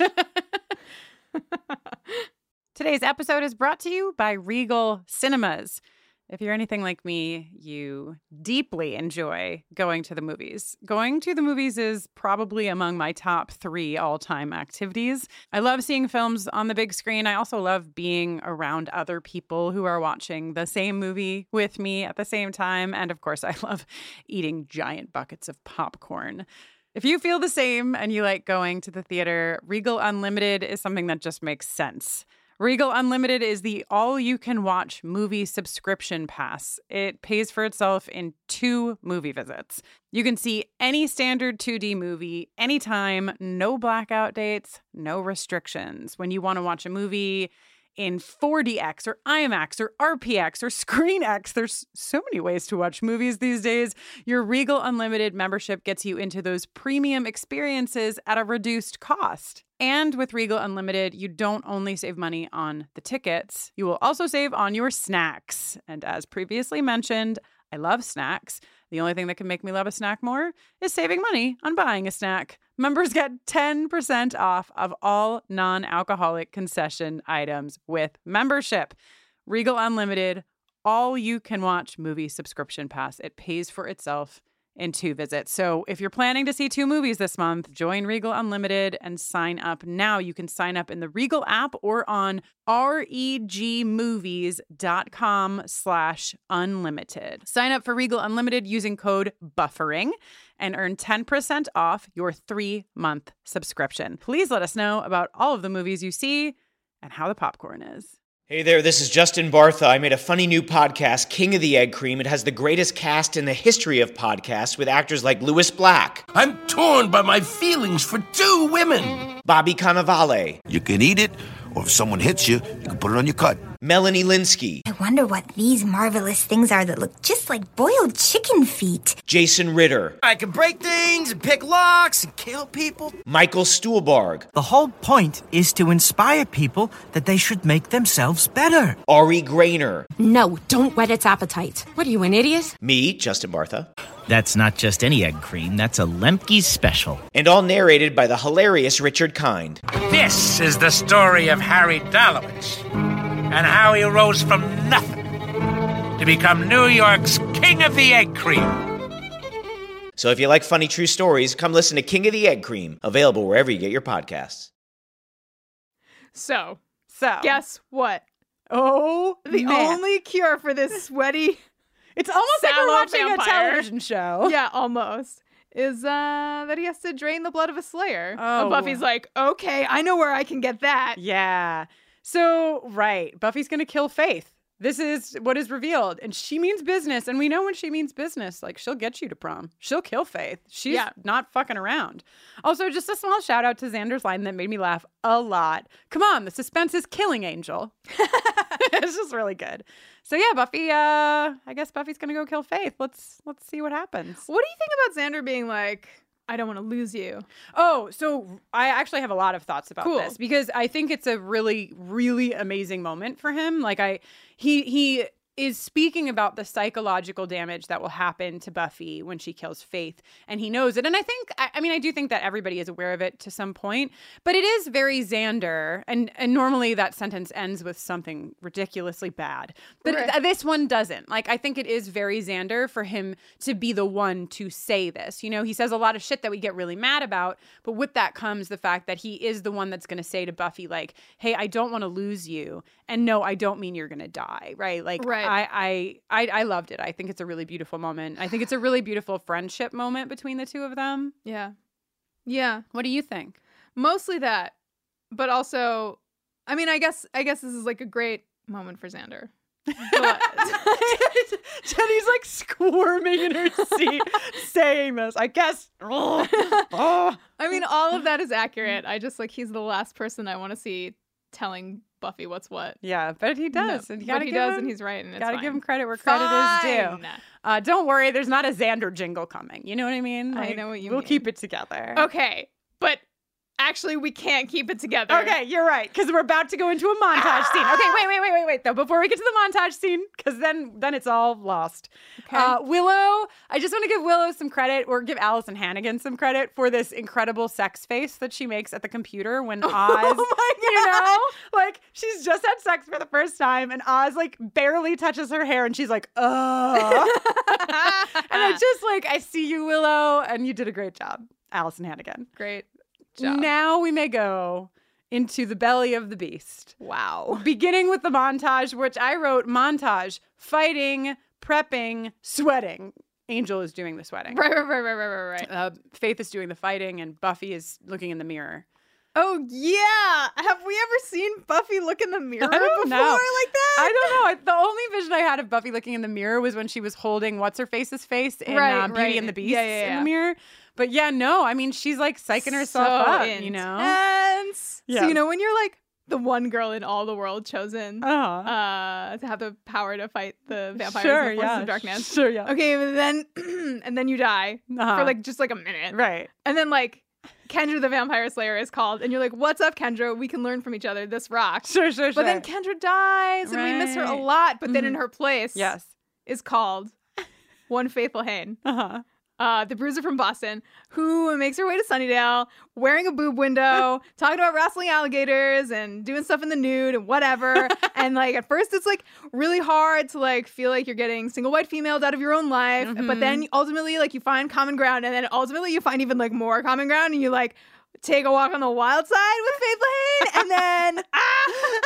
Today's episode is brought to you by Regal Cinemas. If you're anything like me, you deeply enjoy going to the movies. Going to the movies is probably among my top three all-time activities. I love seeing films on the big screen. I also love being around other people who are watching the same movie with me at the same time. And of course, I love eating giant buckets of popcorn. If you feel the same and you like going to the theater, Regal Unlimited is something that just makes sense. Regal Unlimited is the all-you-can-watch movie subscription pass. It pays for itself in two movie visits. You can see any standard two D movie anytime, no blackout dates, no restrictions. When you want to watch a movie in four D X or IMAX or R P X or ScreenX, there's so many ways to watch movies these days. Your Regal Unlimited membership gets you into those premium experiences at a reduced cost. And with Regal Unlimited, you don't only save money on the tickets, you will also save on your snacks. And as previously mentioned, I love snacks. The only thing that can make me love a snack more is saving money on buying a snack. Members get ten percent off of all non-alcoholic concession items with membership. Regal Unlimited, all you can watch movie subscription pass. It pays for itself in two visits. So if you're planning to see two movies this month, join Regal Unlimited and sign up now. You can sign up in the Regal app or on regmovies.com slash unlimited. Sign up for Regal Unlimited using code BUFFERING and earn ten percent off your three-month subscription. Please let us know about all of the movies you see and how the popcorn is. Hey there, this is Justin Bartha. I made a funny new podcast, King of the Egg Cream. It has the greatest cast in the history of podcasts with actors like Louis Black, I'm torn by my feelings for two women. Bobby Cannavale, You can eat it, or if someone hits you, you can put it on your cut. Melanie Linsky, I wonder what these marvelous things are that look just like boiled chicken feet. Jason Ritter, I can break things and pick locks and kill people. Michael Stuhlbarg, The whole point is to inspire people that they should make themselves better. Ari Grainer, No, don't whet its appetite. What are you, an idiot? me, Justin Bartha, That's not just any egg cream, that's a Lemke's special. and all narrated by the hilarious Richard Kind. This is the story of Harry Dalowitz and how he rose from nothing to become New York's King of the Egg Cream. So if you like funny true stories, come listen to King of the Egg Cream, available wherever you get your podcasts. So, So, guess what? oh, The man. only cure for this sweaty, It's almost like we're sallow watching vampire. a television show. yeah, almost, is uh, that he has to drain the blood of a slayer. Oh. And Buffy's like, okay, I know where I can get that. Yeah. So, right. Buffy's going to kill Faith. This is what is revealed. And she means business. And we know when she means business, like, she'll get you to prom. She'll kill Faith. She's Yeah. not fucking around. Also, just a small shout out to Xander's line that made me laugh a lot. Come on, the suspense is killing Angel. It's just really good. So yeah, Buffy, uh, I guess Buffy's going to go kill Faith. Let's let's see what happens. What do you think about Xander being like, I don't want to lose you? Oh, so I actually have a lot of thoughts about Cool. this because I think it's a really, really amazing moment for him. Like I, he, he is speaking about the psychological damage that will happen to Buffy when she kills Faith, and he knows it. And I think, I, I mean, I do think that everybody is aware of it to some point, but it is very Xander. And and normally that sentence ends with something ridiculously bad, but Right. th- this one doesn't. Like I think it is very Xander for him to be the one to say this. You know, he says a lot of shit that we get really mad about, but with that comes the fact that he is the one that's going to say to Buffy, like, "Hey, I don't want to lose you, and no, I don't mean you're going to die." Right? Like, Right. I, I, I, I loved it. I think it's a really beautiful moment. I think it's a really beautiful friendship moment between the two of them. Yeah. Yeah. What do you think? Mostly that. But also, I mean, I guess I guess this is like a great moment for Xander. Jenny's like squirming in her seat saying this. I guess. Oh, oh. I mean, all of that is accurate. I just like he's the last person I want to see telling Buffy what's what. Yeah, but he does. No, and you but gotta he give does, him, and he's right, and it's gotta fine. give him credit where credit is due. Fine. Uh, don't worry, there's not a Xander jingle coming. You know what I mean? I know what you we'll mean. keep it together. Okay, but actually, we can't keep it together. Okay, you're right, because we're about to go into a montage scene. Okay, wait, wait, wait, wait, wait, though. Before we get to the montage scene, because then then it's all lost. Okay. Uh, Willow, I just want to give Willow some credit, or give Allison Hannigan some credit for this incredible sex face that she makes at the computer when Oz, Oh my you know, like she's just had sex for the first time, and Oz like barely touches her hair, and she's like, ugh. And I just like, I see you, Willow, and you did a great job, Allison Hannigan. Great job. Now we may go into the belly of the beast. Wow. Beginning with the montage, which I wrote montage, fighting, prepping, sweating. Angel is doing the sweating. Right, right, right, right, right, right, right. Uh, Faith is doing the fighting, and Buffy is looking in the mirror. Oh, yeah. Have we ever seen Buffy look in the mirror I don't before know. like that? I don't know. I- The only vision I had of Buffy looking in the mirror was when she was holding what's-her-face's face in Right, uh, Beauty right. and the Beast Yeah, yeah, in yeah. the mirror. But yeah, no. I mean, she's like psyching herself So up, you know? intense. Yeah. So, you know, when you're like the one girl in all the world chosen Uh-huh. uh, to have the power to fight the vampires Sure, and the forces yeah. of darkness. Sure, yeah. Okay, and then and then you die Uh-huh. for like just like a minute. Right. And then like Kendra the Vampire Slayer is called, and you're like, "What's up, Kendra? We can learn from each other. This rocks." Sure, sure, But then sure. Kendra dies, and we miss her a Right. lot. But then in Mhm. her place, Yes. is called One Faithful Hane, Uh-huh. uh, the bruiser from Boston, who makes her way to Sunnydale, wearing a boob window, talking about wrestling alligators and doing stuff in the nude and whatever. And like at first, it's like really hard to like feel like you're getting single white females out of your own life. Mhm. But then ultimately, like you find common ground, and then ultimately you find even like more common ground, and you like take a walk on the wild side with Faithful Hane, and then ah,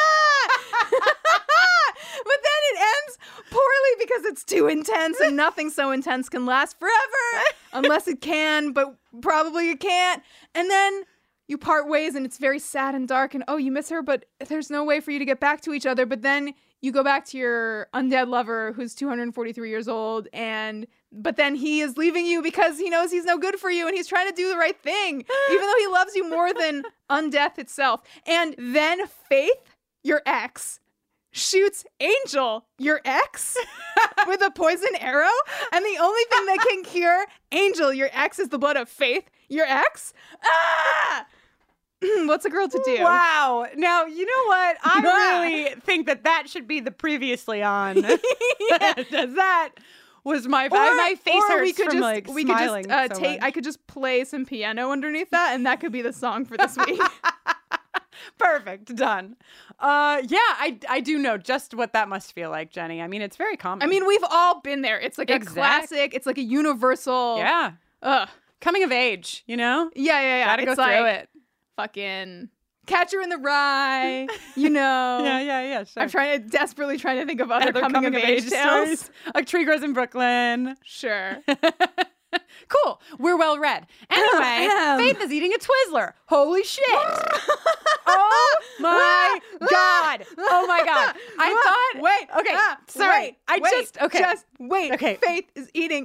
but then it ends poorly because it's too intense, and nothing so intense can last forever unless it can, but probably it can't. And then you part ways, and it's very sad and dark, and oh, you miss her, but there's no way for you to get back to each other. But then you go back to your undead lover who's two hundred forty-three years old, and but then he is leaving you because he knows he's no good for you, and he's trying to do the right thing, even though he loves you more than undeath itself. And then Faith, your ex, shoots Angel, your ex, with a poison arrow, and the only thing that can cure Angel, your ex, is the blood of Faith, your ex. Ah! What's a girl to do? Wow. Now, you know what? I really think that that should be the previously on. That was my, Or, my face or hurts we could from just like we could smiling just uh, so take. much. I could just play some piano underneath that, and that could be the song for this week. Perfect. Done. Uh, yeah, I, I do know just what that must feel like, Jenny. I mean, it's very common. I mean, we've all been there. It's like a Exact- classic. It's like a universal. yeah. Ugh. Coming of age, you know? Yeah, yeah, yeah. Gotta go It's through like it. Fucking Catcher in the Rye. You know. Yeah, yeah, yeah, sure. I'm trying to desperately trying to think of other Other coming, of age, tales. stories. Like Tree Grows in Brooklyn. Sure. Cool. We're well read. Anyway, am. Faith is eating a Twizzler. Holy shit. Oh my God. Oh my God. I thought. Wait. Okay. ah, Sorry. wait, I wait, just. Okay. Just wait. Okay. Faith is eating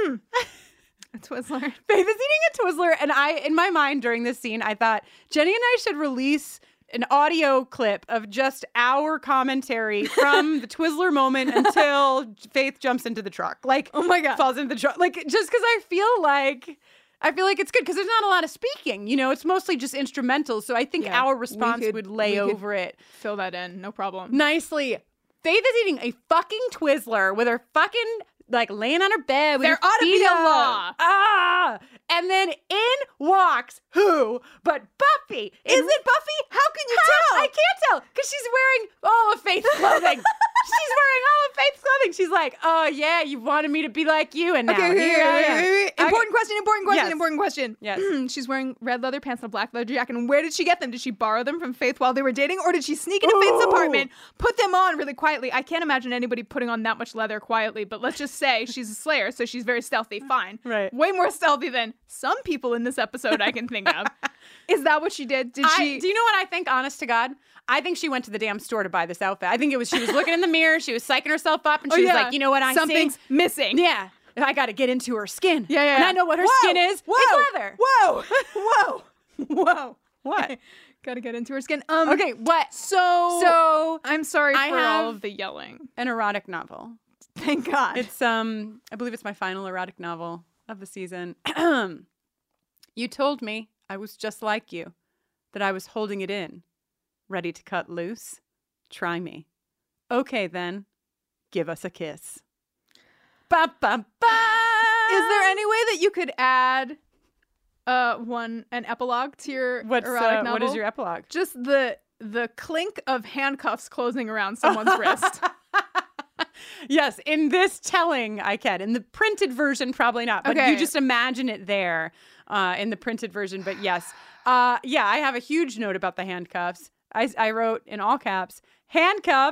a Twizzler. Faith is eating a Twizzler, and I, in my mind during this scene, I thought Jenny and I should release an audio clip of just our commentary from the Twizzler moment until Faith jumps into the truck. Like, Oh my God. falls into the truck. Like, just because I feel like. I feel like it's good because there's not a lot of speaking, you know, it's mostly just instrumental. So I think Yeah, our we response could- would lay we could over it Fill that in. No problem. nicely. Faith is eating a fucking Twizzler with her fucking, like, laying on her bed with There her ought to feet be a up. law. Ah! And then in walks who but Buffy. Is it Buffy? How can you How? tell? I can't tell because she's wearing all of Faith's clothing. She's wearing all of Faith's clothing. She's like, oh, yeah, you wanted me to be like you, and now Okay, okay, here I wait, am. wait, wait. I- Important question, important question, Yes. important question. Yes. She's wearing red leather pants and a black leather jacket. And where did she get them? Did she borrow them from Faith while they were dating? Or did she sneak into Faith's Ooh. apartment, put them on really quietly? I can't imagine anybody putting on that much leather quietly, but let's just say she's a slayer, so she's very stealthy. Fine. Right. Way more stealthy than some people in this episode I can think of. Is that what she did? Did I, she? do you know what I think, honest to God? I think she went to the damn store to buy this outfit. I think it was she was looking in the mirror, she was psyching herself up, and she Oh, was yeah. like, you know what I Something's see? missing. Yeah. I got to get into her skin. Yeah, yeah, And yeah. I know what her Whoa, skin is. Whoa, It's leather. Whoa. Whoa. Whoa. What? Gotta get into her skin. Um, Okay, what? So, So, I'm sorry I for have- all of the yelling. an erotic novel. Thank God. It's um I believe it's my final erotic novel of the season. You told me I was just like you, that I was holding it in, ready to cut loose. Try me. Okay then, give us a kiss. Ba ba ba. Is there any way that you could add uh one an epilogue to your What's erotic uh, novel? what is your epilogue? Just the the clink of handcuffs closing around someone's wrist. Yes, in this telling, I can. In the printed version, probably not. But Okay. you just imagine it there uh, in the printed version. But yes, uh, yeah, I have a huge note about the handcuffs. I, I wrote in all caps, handcuffs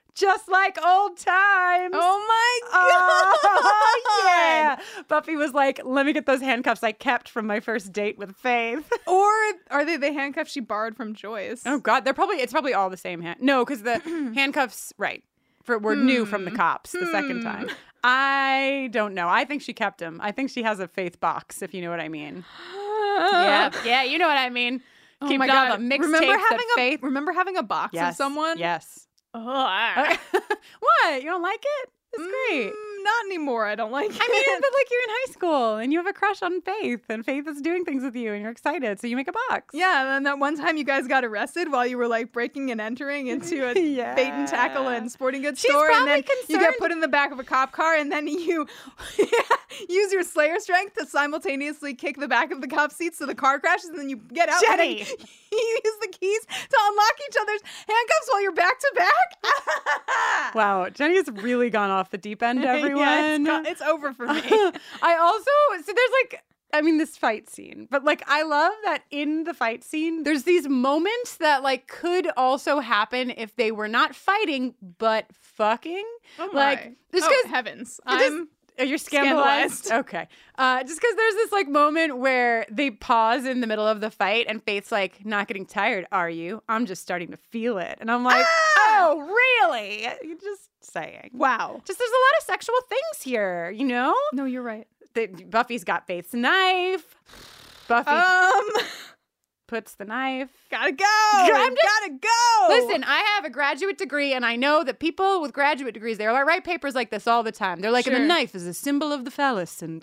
just like old times. Oh my god! Oh, yeah. Buffy was like, let me get those handcuffs I kept from my first date with Faith. Or are they the handcuffs she borrowed from Joyce? Oh god, they're probably it's probably all the same hand. No, because the handcuffs, right, for, were hmm. new from the cops the hmm. second time. I don't know. I think she kept them. I think she has a Faith box, if you know what I mean. yeah, yeah, you know what I mean. Oh Keep my all god! the mixtapes remember having that a Faith. remember having a box Yes. of someone? Yes. Oh, what? You don't like it? It's great. Mm, not anymore. I don't like it. I mean, but like you're in high school and you have a crush on Faith, and Faith is doing things with you, and you're excited, so you make a box. Yeah, and then that one time you guys got arrested while you were like breaking and entering into a yeah. bait and tackle and sporting goods She's store, and then concerned. you get put in the back of a cop car, and then you use your Slayer strength to simultaneously kick the back of the cop seat so the car crashes, and then you get out. Jenny! And then you use the keys to unlock each other's handcuffs while you're back to back. Wow, Jenny's really gone off the deep end, everyone. Yeah, it's, got, it's over for me. I also, so there's like, I mean, this fight scene, but like, I love that in the fight scene, there's these moments that like could also happen if they were not fighting, but fucking. Oh my. Like, just oh, because. heavens. I'm. Oh, you're scandalized? Scandalized. Okay. Uh, just because there's this like moment where they pause in the middle of the fight and Faith's like, not getting tired, are you? I'm just starting to feel it. And I'm like, ah! Oh, really? You're just saying. Wow. Just there's a lot of sexual things here, you know? No, you're right. The, Buffy's got Faith's knife. Buffy Um... puts the knife. Gotta go. I'm just, gotta go. Listen, I have a graduate degree, and I know that people with graduate degrees, they write papers like this all the time. They're like, Sure. the knife is a symbol of the phallus, and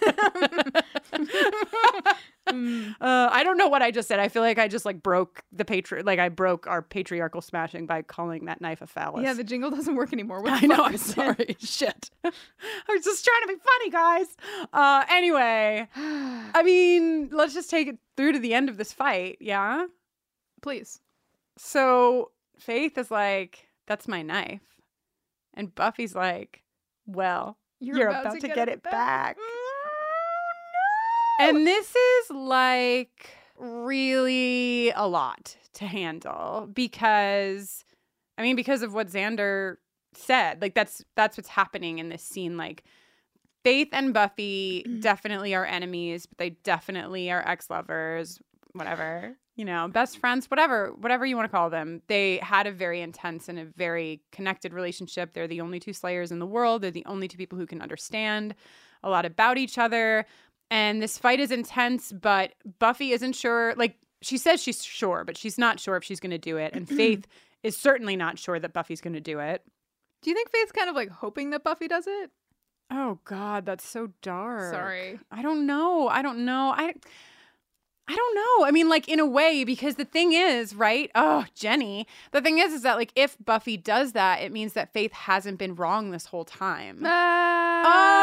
mm. uh, I don't know what I just said. I feel like I just like broke the patri- like I broke our patriarchal smashing by calling that knife a phallus. Yeah, the jingle doesn't work anymore. What I know. I'm sorry. Shit. I was just trying to be funny, guys. Uh, anyway, I mean, let's just take it through to the end of this fight. Yeah. Please. So Faith is like, that's my knife. And Buffy's like, well, you're, you're about, about, to, get, get it back. back. Oh, no. And this is like really a lot to handle because, I mean, because of what Xander said. Like, that's that's what's happening in this scene. Like, Faith and Buffy definitely are enemies, but they definitely are ex-lovers, whatever. You know, best friends, whatever, whatever you want to call them. They had a very intense and a very connected relationship. They're the only two Slayers in the world. They're the only two people who can understand a lot about each other. And this fight is intense, but Buffy isn't sure. Like, she says she's sure, but she's not sure if she's going to do it. And Faith is certainly not sure that Buffy's going to do it. Do you think Faith's kind of like hoping that Buffy does it? Oh, God, that's so dark. Sorry. I don't know. I don't know. I... I don't know. I mean, like, in a way, because the thing is, right? Oh, Jenny. The thing is, is that, like, if Buffy does that, it means that Faith hasn't been wrong this whole time. Ah.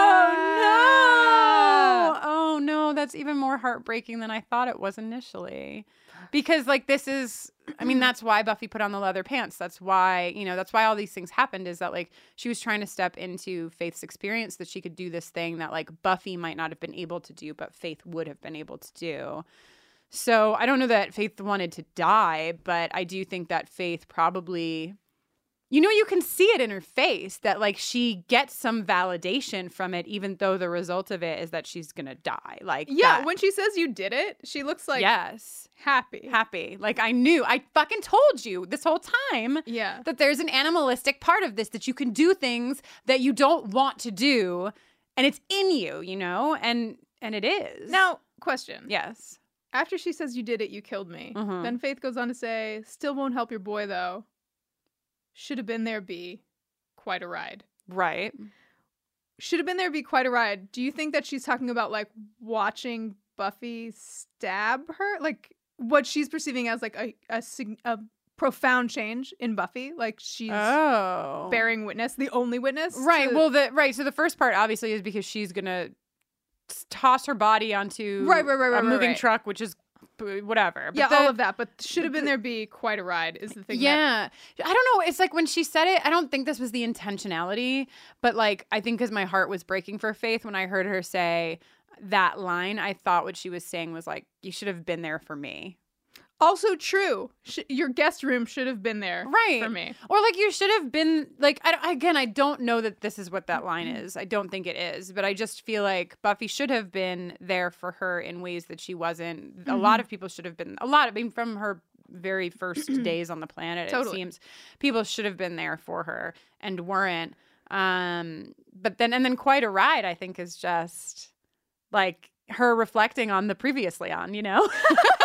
Oh, no. Oh, no. That's even more heartbreaking than I thought it was initially. Because, like, this is, I mean, that's why Buffy put on the leather pants. That's why, you know, that's why all these things happened, is that, like, she was trying to step into Faith's experience, that she could do this thing that, like, Buffy might not have been able to do, but Faith would have been able to do. So I don't know that Faith wanted to die, but I do think that Faith probably, you know, you can see it in her face that, like, she gets some validation from it, even though the result of it is that she's going to die. Like, yeah, that. When she says you did it, she looks like, yes, happy. Happy. Like, I knew, I fucking told you this whole time yeah. that there's an animalistic part of this, that you can do things that you don't want to do, and it's in you, you know, and and it is. Now, question. Yes. After she says you did it, you killed me. Mm-hmm. Then Faith goes on to say, still won't help your boy, though. Should have been there be quite a ride. Right. Should have been there be quite a ride. Do you think that she's talking about, like, watching Buffy stab her? Like, what she's perceiving as, like, a, a, a profound change in Buffy? Like, she's oh. bearing witness, the only witness? Right. To... Well, the right. So the first part, obviously, is because she's going to toss her body onto right, right, right, right, a moving right, right. truck, which is whatever. But yeah, the, all of that. But should have been there be quite a ride is the thing. Yeah. That... I don't know. It's like when she said it, I don't think this was the intentionality, but like, I think because my heart was breaking for Faith when I heard her say that line, I thought what she was saying was like, you should have been there for me. Also true. Sh- your guest room should have been there right for me. Or like you should have been like I don't- again I don't know that this is what that line is. I don't think it is, but I just feel like Buffy should have been there for her in ways that she wasn't. Mm-hmm. A lot of people should have been a lot of I mean from her very first days on the planet. Totally. It seems people should have been there for her and weren't. Um, but then and then Quite a Ride I think is just like her reflecting on the previously on, you know.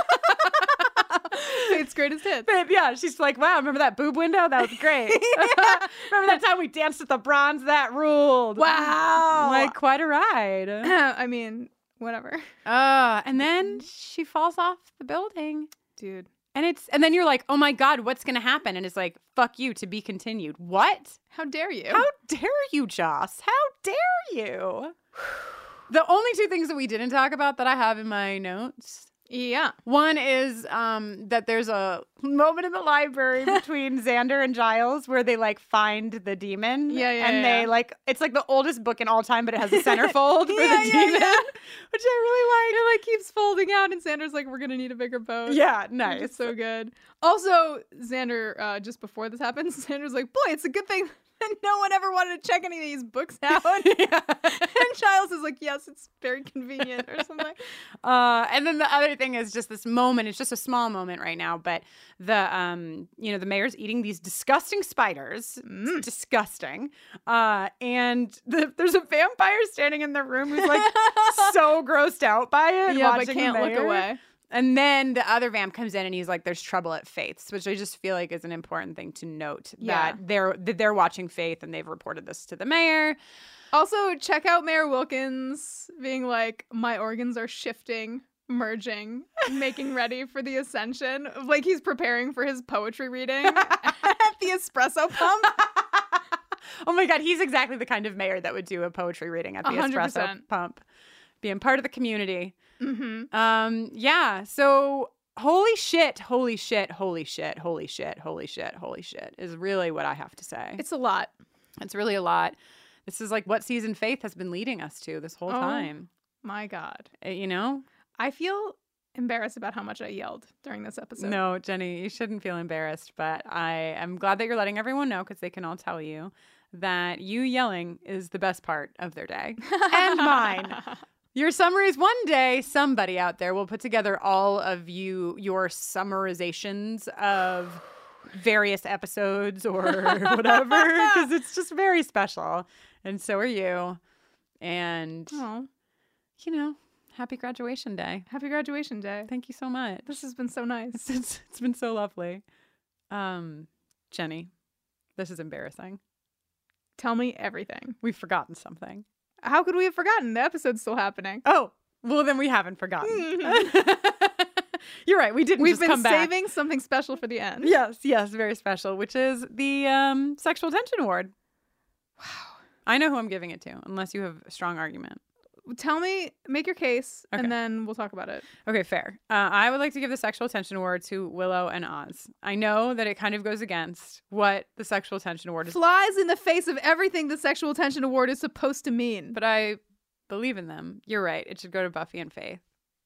It's greatest hits. But yeah, she's like, wow, remember that boob window? That was great. Remember that time we danced at the Bronze? That ruled. Wow. Like, quite a ride. I mean, whatever. Uh, and then she falls off the building. Dude. And it's and then you're like, oh my God, what's gonna happen? And it's like, fuck you, to be continued. What? How dare you? How dare you, Joss? How dare you? The only two things that we didn't talk about that I have in my notes. Yeah. One is um, that there's a moment in the library between Xander and Giles where they like find the demon. Yeah, yeah. And yeah. they like, it's like the oldest book in all time, but it has a centerfold for yeah, the yeah, demon, yeah. which I really like. It like keeps folding out, and Xander's like, "We're gonna need a bigger boat." Yeah, nice. It's so good. Also, Xander, uh, just before this happens, Xander's like, "Boy, it's a good thing that no one ever wanted to check any of these books out." Yeah. And Giles is like, "Yes, it's very convenient," or something. Uh, and then the other thing is just this moment. It's just a small moment right now, but the um, you know, the mayor's eating these disgusting spiders. Mm. It's disgusting. Uh, and the, there's a vampire standing in the room who's like so grossed out by it. Yeah, but watching can't the look mayor. away. And then the other vamp comes in and he's like, "There's trouble at Faith's," which I just feel like is an important thing to note. Yeah. That they're that they're watching Faith and they've reported this to the mayor. Also, check out Mayor Wilkins being like, "My organs are shifting, merging, making ready for the ascension." Like he's preparing for his poetry reading at the espresso pump. Oh my God, he's exactly the kind of mayor that would do a poetry reading at the one hundred espresso percent. pump, being part of the community. Mm-hmm. Um, yeah. So holy shit, holy shit, holy shit, holy shit, holy shit, holy shit is really what I have to say. It's a lot. It's really a lot. This is like what season Faith has been leading us to this whole Oh, time. My God. Uh, You know? I feel embarrassed about how much I yelled during this episode. No, Jenny, you shouldn't feel embarrassed, but I am glad that you're letting everyone know because they can all tell you that you yelling is the best part of their day and mine. Your summaries, one day, somebody out there will put together all of you, your summarizations of various episodes or whatever, because it's just very special. And so are you. And, Oh, you know, happy graduation day. happy graduation day. Thank you so much. This has been so nice. It's, it's, it's been so lovely. Um, Jenny, this is embarrassing. Tell me everything. We've forgotten something. How could we have forgotten? The episode's still happening. Oh, well, then we haven't forgotten. You're right. We didn't We've just been come back. saving something special for the end. Yes, yes, very special, which is the um, Sexual Tension Award. Wow. I know who I'm giving it to, unless you have a strong argument. Tell me, make your case, Okay. and then we'll talk about it. Okay, fair. Uh, I would like to give the Sexual Tension Award to Willow and Oz. I know that it kind of goes against what the Sexual Tension Award is, Flies in the face of everything the Sexual Tension Award is supposed to mean. but I believe in them. You're right. It should go to Buffy and Faith.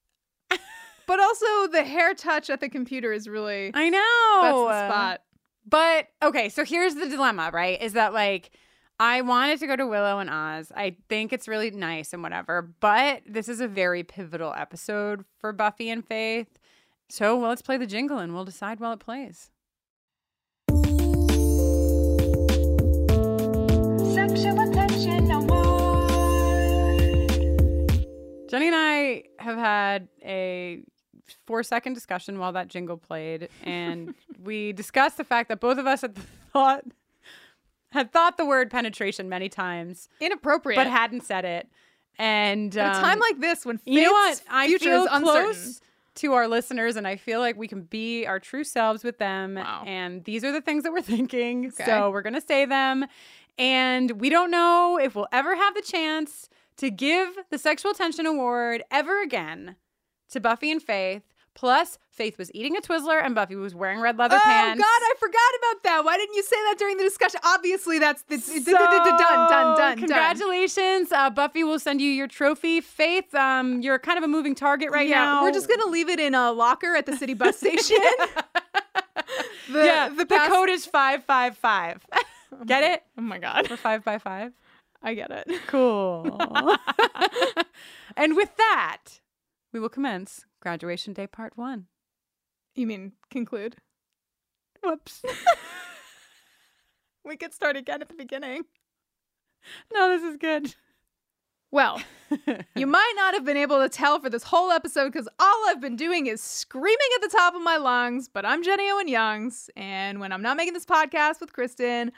But also, the hair touch at the computer is really... I know. That's the spot. But, okay, so here's the dilemma, right? Is that, like, I wanted to go to Willow and Oz. I think it's really nice and whatever, but this is a very pivotal episode for Buffy and Faith. So, well, let's play the jingle and we'll decide while it plays. Sexual Tension Award. Jenny and I have had a four-second discussion while that jingle played, and we discussed the fact that both of us had thought had thought the word penetration many times, Inappropriate. but hadn't said it. And At a um, time like this, when you know what? Faith's I future feel is uncertain. close to our listeners, and I feel like we can be our true selves with them. Wow. And these are the things that we're thinking. Okay. So we're going to say them. And we don't know if we'll ever have the chance to give the Sexual Tension Award ever again to Buffy and Faith. Plus, Faith was eating a Twizzler and Buffy was wearing red leather oh, pants. Oh, God, I forgot about that. Why didn't you say that during the discussion? Obviously, that's the So, done, done, done, done. Congratulations. Uh, Buffy will send you your trophy. Faith, um, you're kind of a moving target right yeah, now. We're just going to leave it in a locker at the city bus station. the, yeah, the, past- code is five five five. Get it? Oh, my God. For five by five? I get it. Cool. And with that, we will commence Graduation Day Part One. You mean conclude? Whoops. We could start again at the beginning. No, this is good. Well, you might not have been able to tell for this whole episode because all I've been doing is screaming at the top of my lungs, but I'm Jenny Owen Youngs, and when I'm not making this podcast with Kristen,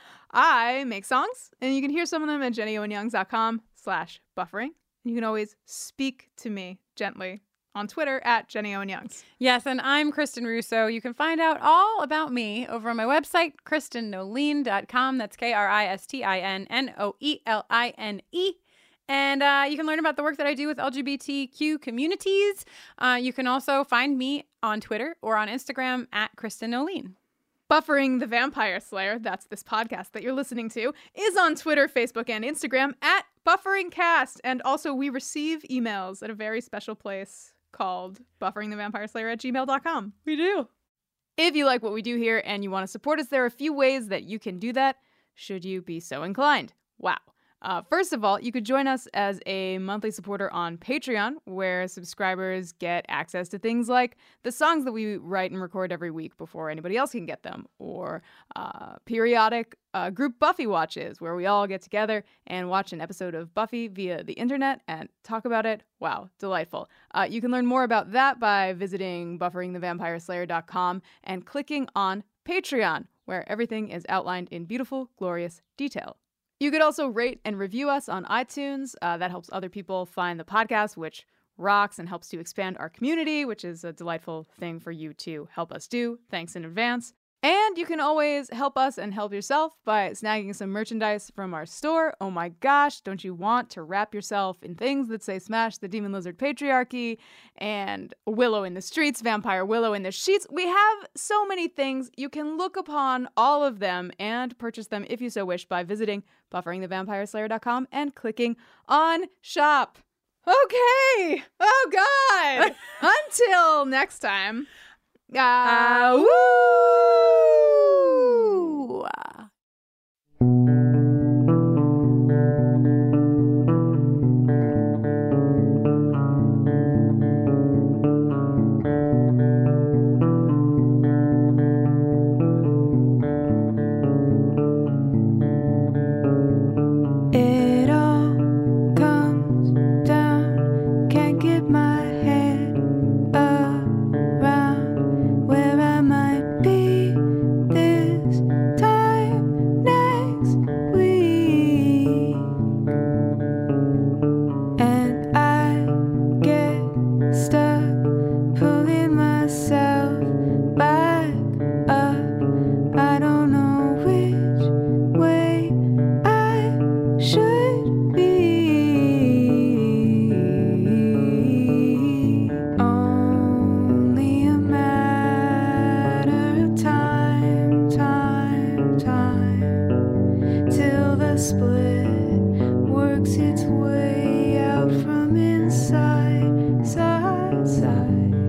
I make songs, and you can hear some of them at jennyowenyoungs.com slash buffering. You can always speak to me gently on Twitter at Jenny Owen Youngs. Yes, and I'm Kristen Russo. You can find out all about me over on my website, kristen noline dot com. That's K R I S T I N N O E L I N E. And uh, you can learn about the work that I do with L G B T Q communities. Uh, you can also find me on Twitter or on Instagram at Kristen Noline. Buffering the Vampire Slayer, that's this podcast that you're listening to, is on Twitter, Facebook, and Instagram at BufferingCast. And also, we receive emails at a very special place called buffering the vampire slayer at gmail dot com. We do. If you like what we do here and you want to support us, there are a few ways that you can do that, should you be so inclined. Wow. Uh, first of all, you could join us as a monthly supporter on Patreon, where subscribers get access to things like the songs that we write and record every week before anybody else can get them, or uh, periodic uh, group Buffy watches, where we all get together and watch an episode of Buffy via the internet and talk about it. Wow, delightful. Uh, you can learn more about that by visiting buffering the vampire slayer dot com and clicking on Patreon, where everything is outlined in beautiful, glorious detail. You could also rate and review us on iTunes. Uh, that helps other people find the podcast, which rocks and helps to expand our community, which is a delightful thing for you to help us do. Thanks in advance. And you can always help us and help yourself by snagging some merchandise from our store. Oh my gosh, don't you want to wrap yourself in things that say Smash the Demon Lizard Patriarchy and Willow in the Streets, Vampire Willow in the Sheets? We have so many things. You can look upon all of them and purchase them if you so wish by visiting buffering the vampire slayer dot com and clicking on shop. Okay. Oh God. Until next time. Uh, woo! It all comes down, can't get my head around where I might be this time next week. And I get stuck pulling myself back up. I don't know which way I should be. Only a matter of time, time, time, till the split works its way out from inside, side, side.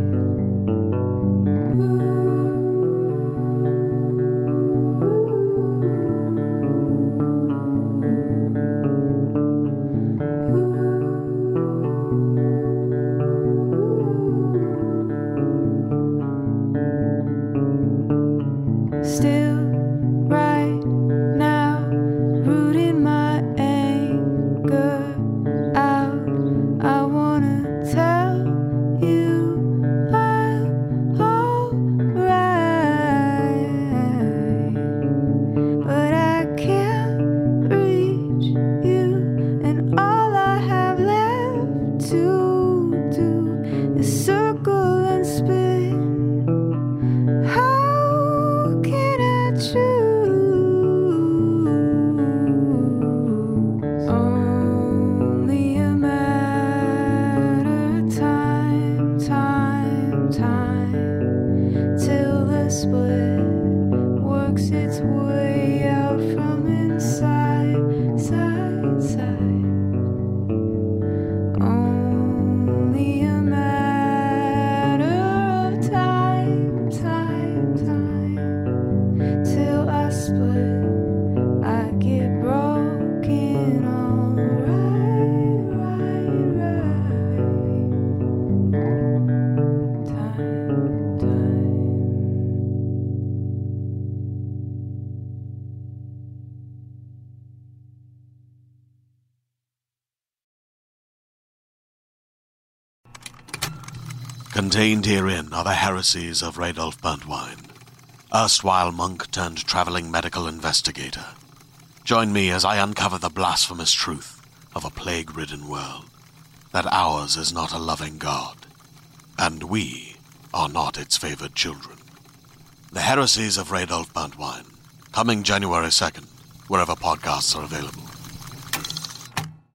Still right now, rooting my anger out. I wanna tell you I'm alright, but I can't reach you, and all I have left to do is circle and spin. How can I choose? split, I get broken. Alright, right, right. Time, time. Contained herein are the heresies of Radolf Burntwine, erstwhile monk turned traveling medical investigator. Join me as I uncover the blasphemous truth of a plague-ridden world, that ours is not a loving God, and we are not its favored children. The heresies of Radolf Burntwine, coming January second, wherever podcasts are available.